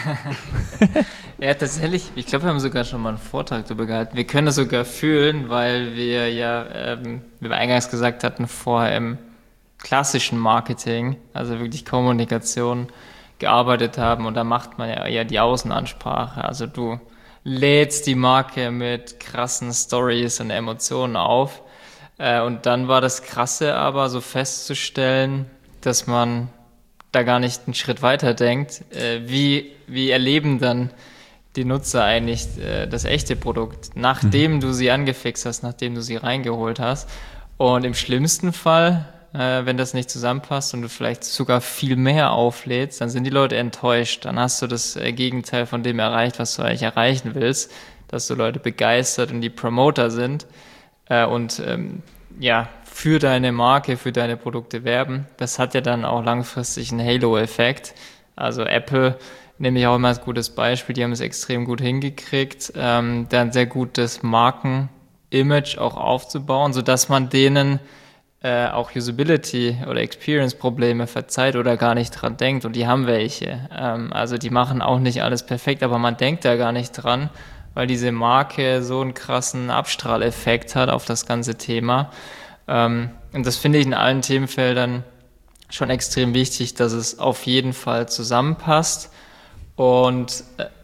Ja, tatsächlich, ich glaube, wir haben sogar schon mal einen Vortrag darüber gehalten. Wir können das sogar fühlen, weil wir ja, wie wir eingangs gesagt hatten, vorher im klassischen Marketing, also wirklich Kommunikation, gearbeitet haben und da macht man ja eher die Außenansprache. Also du lädst die Marke mit krassen Stories und Emotionen auf und dann war das Krasse aber so festzustellen, dass man da gar nicht einen Schritt weiter denkt. Wie erleben dann die Nutzer eigentlich das echte Produkt, nachdem du sie angefixt hast, nachdem du sie reingeholt hast? Und im schlimmsten Fall, wenn das nicht zusammenpasst und du vielleicht sogar viel mehr auflädst, dann sind die Leute enttäuscht. Dann hast du das Gegenteil von dem erreicht, was du eigentlich erreichen willst, dass du Leute begeistert und die Promoter sind und für deine Marke, für deine Produkte werben. Das hat ja dann auch langfristig einen Halo-Effekt. Also Apple nehme ich auch immer als gutes Beispiel, die haben es extrem gut hingekriegt, da ein sehr gutes Marken-Image auch aufzubauen, sodass man denen auch Usability oder Experience-Probleme verzeiht oder gar nicht dran denkt. Und die haben welche. Also die machen auch nicht alles perfekt, aber man denkt da gar nicht dran, weil diese Marke so einen krassen Abstrahleffekt hat auf das ganze Thema. Und das finde ich in allen Themenfeldern schon extrem wichtig, dass es auf jeden Fall zusammenpasst. Und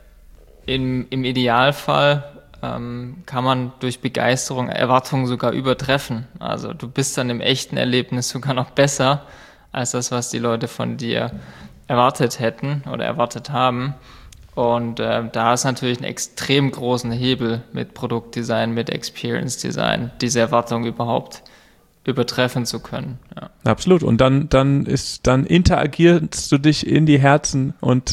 im Idealfall kann man durch Begeisterung Erwartungen sogar übertreffen. Also du bist dann im echten Erlebnis sogar noch besser als das, was die Leute von dir erwartet hätten oder erwartet haben. Und da ist natürlich ein extrem großen Hebel mit Produktdesign, mit Experience Design, diese Erwartung überhaupt übertreffen zu können. Ja. Absolut. Und dann interagierst du dich in die Herzen und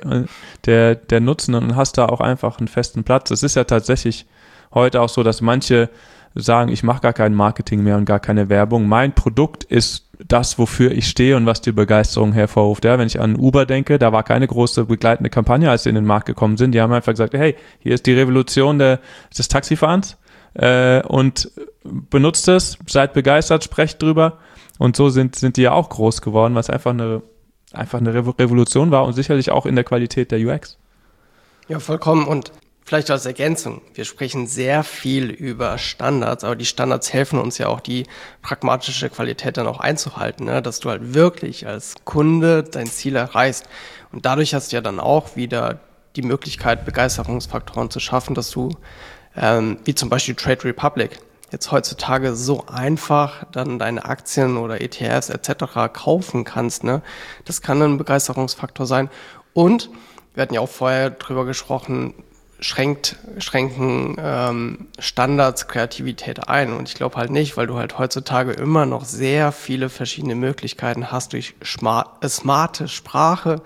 der Nutzenden und hast da auch einfach einen festen Platz. Es ist ja tatsächlich heute auch so, dass manche sagen, ich mache gar kein Marketing mehr und gar keine Werbung. Mein Produkt ist das, wofür ich stehe und was die Begeisterung hervorruft. Ja, wenn ich an Uber denke, da war keine große begleitende Kampagne, als sie in den Markt gekommen sind. Die haben einfach gesagt, hey, hier ist die Revolution des Taxifahrens. Und benutzt es, seid begeistert, sprecht drüber. Und so sind die ja auch groß geworden, was einfach eine Revolution war und sicherlich auch in der Qualität der UX. Ja, vollkommen. Und vielleicht als Ergänzung, wir sprechen sehr viel über Standards, aber die Standards helfen uns ja auch, die pragmatische Qualität dann auch einzuhalten, ne? Dass du halt wirklich als Kunde dein Ziel erreichst. Und dadurch hast du ja dann auch wieder die Möglichkeit, Begeisterungsfaktoren zu schaffen, dass du wie zum Beispiel Trade Republic, jetzt heutzutage so einfach dann deine Aktien oder ETFs etc. kaufen kannst, ne? Das kann ein Begeisterungsfaktor sein. Und wir hatten ja auch vorher drüber gesprochen, schränken Standards Kreativität ein. Und ich glaube halt nicht, weil du halt heutzutage immer noch sehr viele verschiedene Möglichkeiten hast, durch smarte Sprache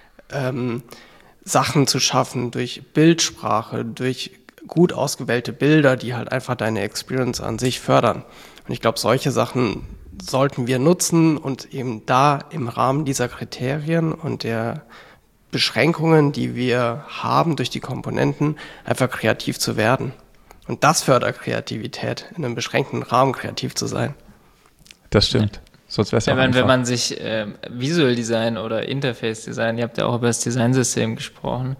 Sachen zu schaffen, durch Bildsprache, durch gut ausgewählte Bilder, die halt einfach deine Experience an sich fördern. Und ich glaube, solche Sachen sollten wir nutzen und eben da im Rahmen dieser Kriterien und der Beschränkungen, die wir haben durch die Komponenten, einfach kreativ zu werden. Und das fördert Kreativität, in einem beschränkten Rahmen kreativ zu sein. Das stimmt. Sonst wäre es ja wenn man sich Visual Design oder Interface Design, ihr habt ja auch über das Designsystem gesprochen,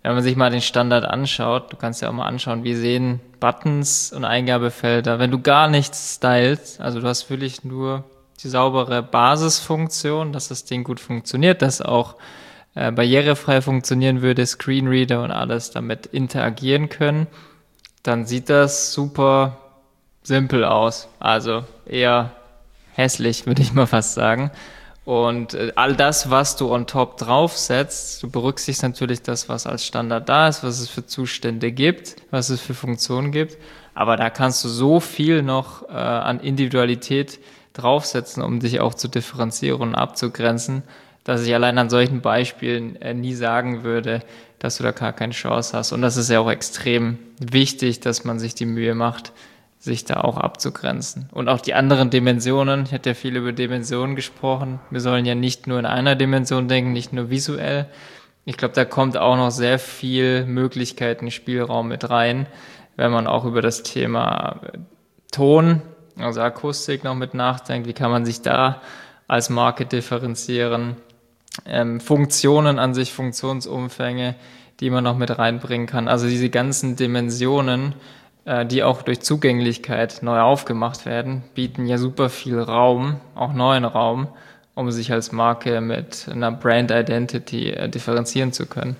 wenn man sich mal den Standard anschaut, du kannst ja auch mal anschauen, wie sehen Buttons und Eingabefelder, wenn du gar nichts stylst, also du hast wirklich nur die saubere Basisfunktion, dass das Ding gut funktioniert, dass auch barrierefrei funktionieren würde, Screenreader und alles damit interagieren können, dann sieht das super simpel aus. Also eher hässlich, würde ich mal fast sagen. Und all das, was du on top draufsetzt, du berücksichtigst natürlich das, was als Standard da ist, was es für Zustände gibt, was es für Funktionen gibt. Aber da kannst du so viel noch an Individualität draufsetzen, um dich auch zu differenzieren und abzugrenzen, dass ich allein an solchen Beispielen nie sagen würde, dass du da gar keine Chance hast. Und das ist ja auch extrem wichtig, dass man sich die Mühe macht, sich da auch abzugrenzen. Und auch die anderen Dimensionen, ich hatte ja viel über Dimensionen gesprochen, wir sollen ja nicht nur in einer Dimension denken, nicht nur visuell. Ich glaube, da kommt auch noch sehr viel Möglichkeiten, Spielraum mit rein, wenn man auch über das Thema Ton, also Akustik noch mit nachdenkt, wie kann man sich da als Marke differenzieren, Funktionen an sich, Funktionsumfänge, die man noch mit reinbringen kann. Also diese ganzen Dimensionen, die auch durch Zugänglichkeit neu aufgemacht werden, bieten ja super viel Raum, auch neuen Raum, um sich als Marke mit einer Brand Identity differenzieren zu können.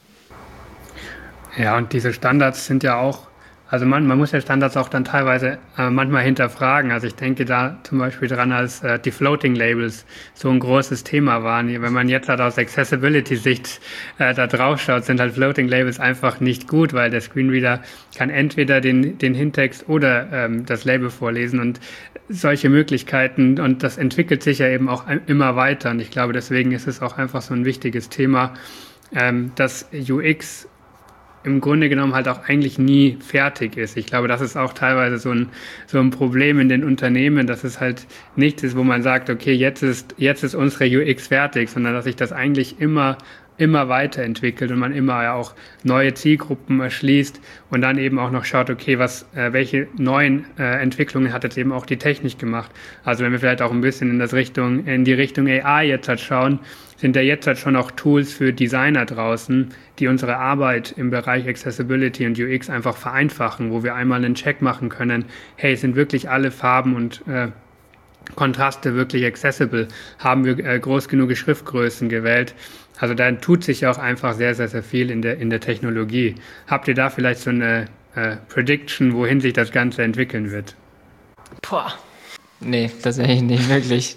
Ja, und diese Standards sind ja auch, also man muss ja Standards auch dann teilweise manchmal hinterfragen. Also ich denke da zum Beispiel dran, als die Floating Labels so ein großes Thema waren. Wenn man jetzt halt aus Accessibility-Sicht da drauf schaut, sind halt Floating Labels einfach nicht gut, weil der Screenreader kann entweder den Hintext oder das Label vorlesen und solche Möglichkeiten, und das entwickelt sich ja eben auch immer weiter. Und ich glaube, deswegen ist es auch einfach so ein wichtiges Thema, dass UX im Grunde genommen halt auch eigentlich nie fertig ist. Ich glaube, das ist auch teilweise so ein Problem in den Unternehmen, dass es halt nichts ist, wo man sagt, okay, jetzt ist unsere UX fertig, sondern dass sich das eigentlich immer weiterentwickelt und man immer ja auch neue Zielgruppen erschließt und dann eben auch noch schaut, okay, welche neuen Entwicklungen hat jetzt eben auch die Technik gemacht. Also wenn wir vielleicht auch ein bisschen in die Richtung AI jetzt halt schauen, sind ja jetzt halt schon auch Tools für Designer draußen, die unsere Arbeit im Bereich Accessibility und UX einfach vereinfachen, wo wir einmal einen Check machen können, hey, sind wirklich alle Farben und Kontraste wirklich accessible? Haben wir groß genug Schriftgrößen gewählt? Also da tut sich auch einfach sehr, sehr, sehr viel in der Technologie. Habt ihr da vielleicht so eine Prediction, wohin sich das Ganze entwickeln wird? Nee, tatsächlich nicht wirklich.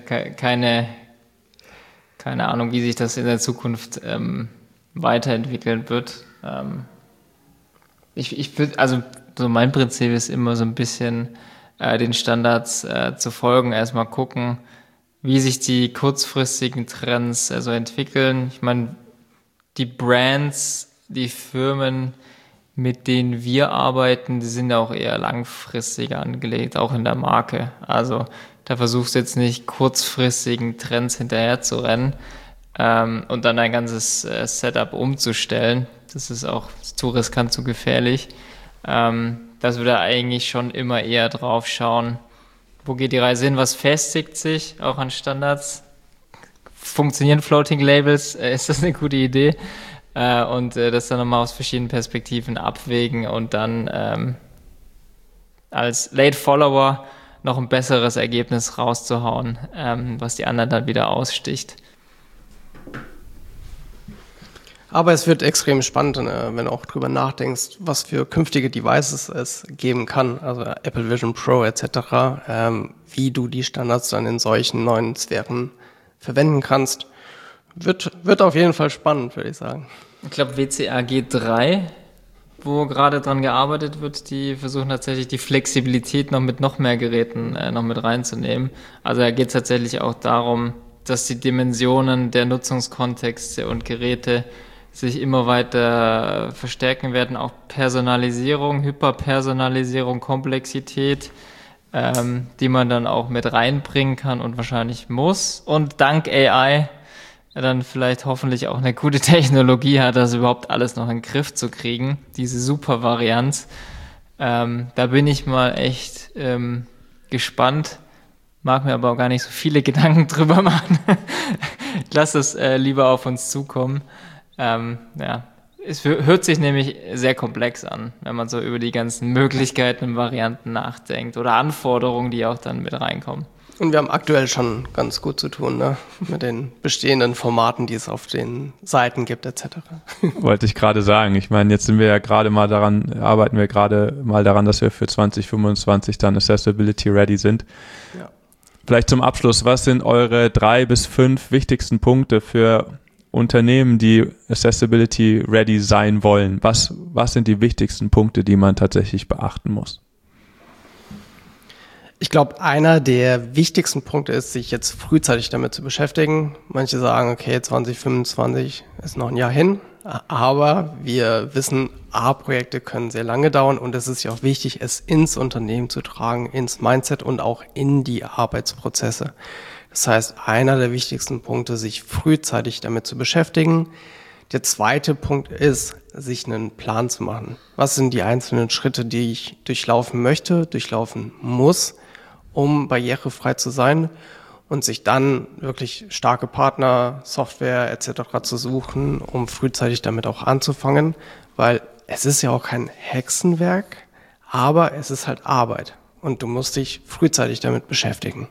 Keine Ahnung, wie sich das in der Zukunft weiterentwickeln wird. Ich würde, also so mein Prinzip ist immer so ein bisschen den Standards zu folgen, erstmal gucken, wie sich die kurzfristigen Trends so entwickeln. Ich meine, die Brands, die Firmen, mit denen wir arbeiten, die sind ja auch eher langfristig angelegt, auch in der Marke. Also da versuchst du jetzt nicht kurzfristigen Trends hinterher zu rennen und dann ein ganzes Setup umzustellen. Das ist auch zu riskant, zu gefährlich. Dass wir da eigentlich schon immer eher drauf schauen, wo geht die Reise hin, was festigt sich auch an Standards. Funktionieren Floating Labels, ist das eine gute Idee? Und das dann nochmal aus verschiedenen Perspektiven abwägen und dann als Late Follower noch ein besseres Ergebnis rauszuhauen, was die anderen dann wieder aussticht. Aber es wird extrem spannend, wenn du auch drüber nachdenkst, was für künftige Devices es geben kann, also Apple Vision Pro etc., wie du die Standards dann in solchen neuen Sphären verwenden kannst. Wird auf jeden Fall spannend, würde ich sagen. Ich glaube, WCAG 3, wo gerade dran gearbeitet wird, die versuchen tatsächlich die Flexibilität noch mit noch mehr Geräten noch mit reinzunehmen. Also da geht es tatsächlich auch darum, dass die Dimensionen der Nutzungskontexte und Geräte sich immer weiter verstärken werden. Auch Personalisierung, Hyperpersonalisierung, Komplexität, die man dann auch mit reinbringen kann und wahrscheinlich muss. Und dank AI dann vielleicht hoffentlich auch eine gute Technologie hat, das überhaupt alles noch in den Griff zu kriegen, diese super Varianz. Da bin ich mal echt gespannt, mag mir aber auch gar nicht so viele Gedanken drüber machen. Lass es lieber auf uns zukommen. Ja, es hört sich nämlich sehr komplex an, wenn man so über die ganzen Möglichkeiten und Varianten nachdenkt oder Anforderungen, die auch dann mit reinkommen. Und wir haben aktuell schon ganz gut zu tun, ne? Mit den bestehenden Formaten, die es auf den Seiten gibt, etc. Wollte ich gerade sagen. Ich meine, jetzt sind wir ja gerade mal daran, arbeiten wir gerade mal daran, dass wir für 2025 dann Accessibility ready sind. Ja. Vielleicht zum Abschluss, was sind eure 3 bis 5 wichtigsten Punkte für Unternehmen, die Accessibility ready sein wollen? Was sind die wichtigsten Punkte, die man tatsächlich beachten muss? Ich glaube, einer der wichtigsten Punkte ist, sich jetzt frühzeitig damit zu beschäftigen. Manche sagen, okay, 2025 ist noch ein Jahr hin, aber wir wissen, Projekte können sehr lange dauern und es ist ja auch wichtig, es ins Unternehmen zu tragen, ins Mindset und auch in die Arbeitsprozesse. Das heißt, einer der wichtigsten Punkte, sich frühzeitig damit zu beschäftigen. Der zweite Punkt ist, sich einen Plan zu machen. Was sind die einzelnen Schritte, die ich durchlaufen möchte, durchlaufen muss, um barrierefrei zu sein und sich dann wirklich starke Partner, Software etc. zu suchen, um frühzeitig damit auch anzufangen, weil es ist ja auch kein Hexenwerk, aber es ist halt Arbeit und du musst dich frühzeitig damit beschäftigen.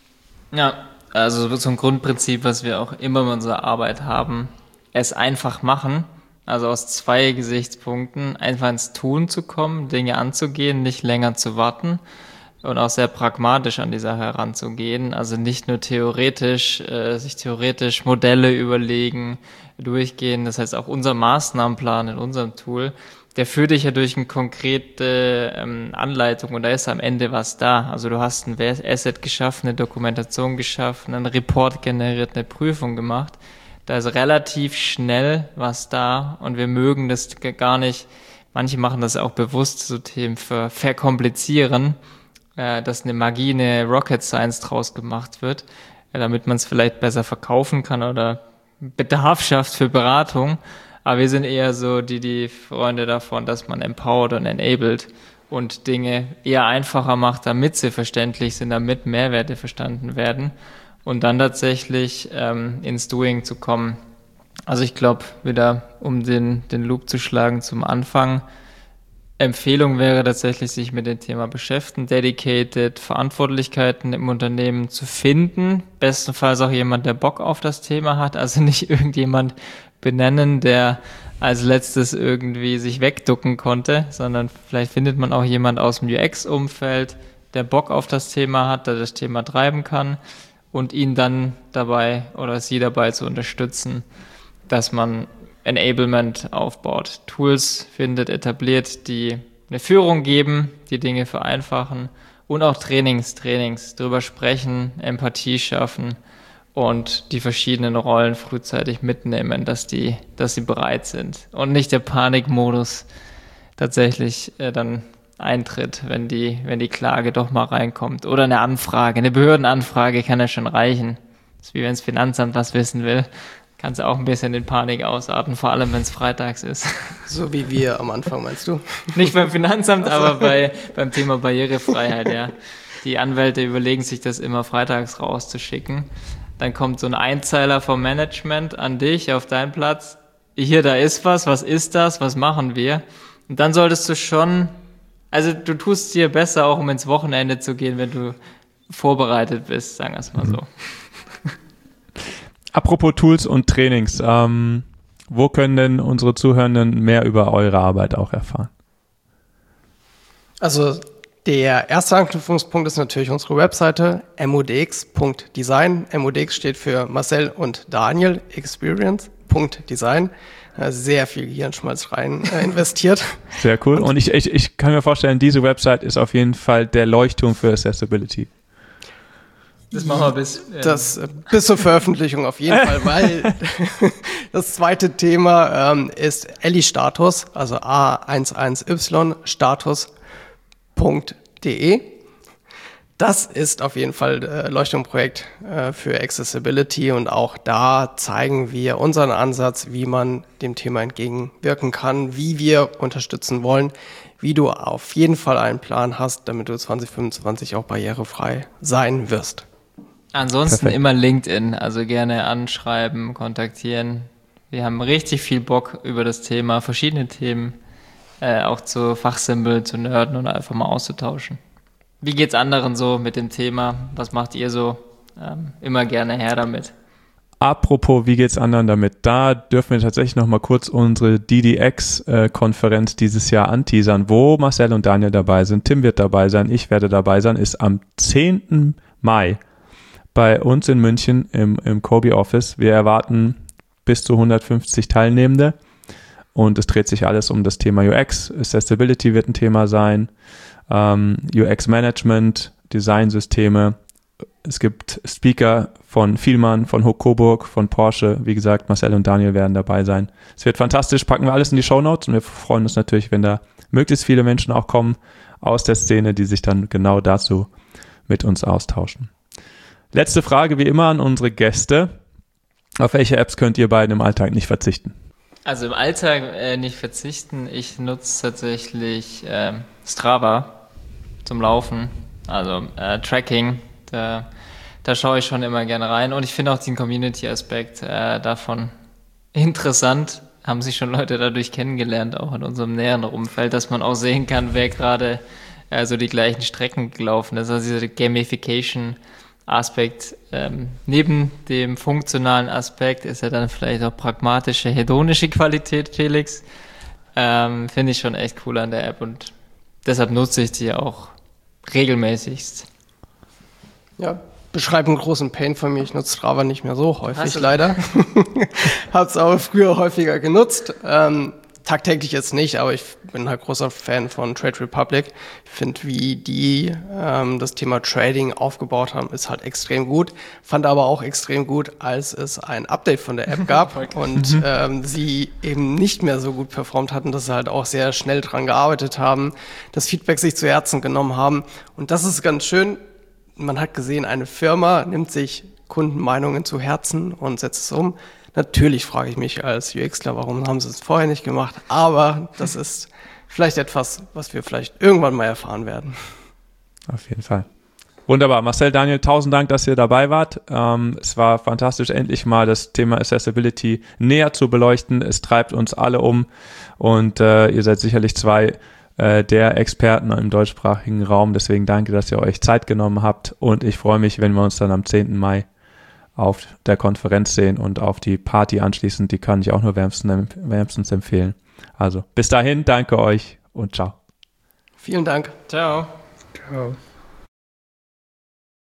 Ja, also so ein Grundprinzip, was wir auch immer in unserer Arbeit haben, es einfach machen, also aus 2 Gesichtspunkten, einfach ins Tun zu kommen, Dinge anzugehen, nicht länger zu warten und auch sehr pragmatisch an die Sache heranzugehen, also nicht nur theoretisch, sich theoretisch Modelle überlegen, durchgehen, das heißt auch unser Maßnahmenplan in unserem Tool, der führt dich ja durch eine konkrete Anleitung und da ist am Ende was da. Also du hast ein Asset geschaffen, eine Dokumentation geschaffen, einen Report generiert, eine Prüfung gemacht. Da ist relativ schnell was da und wir mögen das gar nicht. Manche machen das auch bewusst, so Themen verkomplizieren, dass eine Magie, eine Rocket Science draus gemacht wird, damit man es vielleicht besser verkaufen kann oder Bedarf schafft für Beratung. Aber wir sind eher so die Freunde davon, dass man empowert und enabled und Dinge eher einfacher macht, damit sie verständlich sind, damit Mehrwerte verstanden werden und dann tatsächlich ins Doing zu kommen. Also ich glaube, wieder um den Loop zu schlagen zum Anfang, Empfehlung wäre tatsächlich, sich mit dem Thema beschäftigen, dedicated Verantwortlichkeiten im Unternehmen zu finden, bestenfalls auch jemand, der Bock auf das Thema hat, also nicht irgendjemand benennen, der als letztes irgendwie sich wegducken konnte, sondern vielleicht findet man auch jemand aus dem UX-Umfeld, der Bock auf das Thema hat, der das Thema treiben kann und ihn dann dabei oder sie dabei zu unterstützen, dass man Enablement aufbaut, Tools findet, etabliert, die eine Führung geben, die Dinge vereinfachen und auch Trainings drüber sprechen, Empathie schaffen und die verschiedenen Rollen frühzeitig mitnehmen, dass die bereit sind und nicht der Panikmodus tatsächlich dann eintritt, wenn die Klage doch mal reinkommt oder eine Anfrage, eine Behördenanfrage kann ja schon reichen. Das ist wie wenn das Finanzamt was wissen will. Kannst du auch ein bisschen in Panik ausarten, vor allem wenn es freitags ist. So wie wir am Anfang, meinst du? Nicht beim Finanzamt, aber beim Thema Barrierefreiheit, ja. Die Anwälte überlegen sich das immer freitags rauszuschicken. Dann kommt so ein Einzeiler vom Management an dich auf deinen Platz. Hier, da ist was ist das, was machen wir? Und dann solltest du schon, also du tust dir besser auch, um ins Wochenende zu gehen, wenn du vorbereitet bist, sagen wir es mal so. Apropos Tools und Trainings, wo können denn unsere Zuhörenden mehr über eure Arbeit auch erfahren? Also der erste Anknüpfungspunkt ist natürlich unsere Webseite modx.design. MODX steht für Marcel und Daniel Experience.design. Sehr viel Hirnschmalz rein investiert. Sehr cool. Und ich kann mir vorstellen, diese Website ist auf jeden Fall der Leuchtturm für Accessibility. Das machen wir bis zur Veröffentlichung auf jeden Fall, weil das zweite Thema ist Elli-Status, also A11Y Status.de. Das ist auf jeden Fall Leuchtturmprojekt für Accessibility und auch da zeigen wir unseren Ansatz, wie man dem Thema entgegenwirken kann, wie wir unterstützen wollen, wie du auf jeden Fall einen Plan hast, damit du 2025 auch barrierefrei sein wirst. Ansonsten Perfekt. immer LinkedIn, also gerne anschreiben, kontaktieren. Wir haben richtig viel Bock über das Thema, verschiedene Themen auch zu fachsimpeln, zu nerden und einfach mal auszutauschen. Wie geht's anderen so mit dem Thema? Was macht ihr so? Immer gerne her damit. Apropos, wie geht's anderen damit? Da dürfen wir tatsächlich noch mal kurz unsere DDX-Konferenz dieses Jahr anteasern, wo Marcel und Daniel dabei sind. Tim wird dabei sein, ich werde dabei sein. Ist am 10. Mai bei uns in München im Kobe Office. Wir erwarten bis zu 150 Teilnehmende und es dreht sich alles um das Thema UX. Accessibility wird ein Thema sein, UX-Management, Designsysteme. Es gibt Speaker von Vielmann, von Hook Coburg, von Porsche. Wie gesagt, Marcel und Daniel werden dabei sein. Es wird fantastisch. Packen wir alles in die Shownotes und wir freuen uns natürlich, wenn da möglichst viele Menschen auch kommen aus der Szene, die sich dann genau dazu mit uns austauschen. Letzte Frage wie immer an unsere Gäste. Auf welche Apps könnt ihr beiden im Alltag nicht verzichten? Also im Alltag nicht verzichten. Ich nutze tatsächlich Strava zum Laufen, also Tracking. Da schaue ich schon immer gerne rein und ich finde auch den Community-Aspekt davon interessant. Haben sich schon Leute dadurch kennengelernt, auch in unserem näheren Umfeld, dass man auch sehen kann, wer gerade so die gleichen Strecken gelaufen ist. Also dieser Gamification-Aspekt neben dem funktionalen Aspekt ist ja dann vielleicht auch pragmatische, hedonische Qualität, Felix. Finde ich schon echt cool an der App und deshalb nutze ich die auch regelmäßigst. Ja, beschreibe einen großen Pain von mir. Ich nutze Strava nicht mehr so häufig, leider. Hab's aber früher häufiger genutzt. Tagtäglich jetzt nicht, aber ich bin halt großer Fan von Trade Republic. Ich finde, wie die das Thema Trading aufgebaut haben, ist halt extrem gut. Fand aber auch extrem gut, als es ein Update von der App gab und sie eben nicht mehr so gut performt hatten, dass sie halt auch sehr schnell dran gearbeitet haben, das Feedback sich zu Herzen genommen haben. Und das ist ganz schön. Man hat gesehen, eine Firma nimmt sich Kundenmeinungen zu Herzen und setzt es um. Natürlich frage ich mich als UXler, warum haben sie es vorher nicht gemacht? Aber das ist vielleicht etwas, was wir vielleicht irgendwann mal erfahren werden. Auf jeden Fall. Wunderbar. Marcel, Daniel, 1000 Dank, dass ihr dabei wart. Es war fantastisch, endlich mal das Thema Accessibility näher zu beleuchten. Es treibt uns alle um und ihr seid sicherlich zwei der Experten im deutschsprachigen Raum. Deswegen danke, dass ihr euch Zeit genommen habt und ich freue mich, wenn wir uns dann am 10. Mai auf der Konferenz sehen und auf die Party anschließend. Die kann ich auch nur wärmstens empfehlen. Also bis dahin, danke euch und ciao. Vielen Dank. Ciao. Ciao.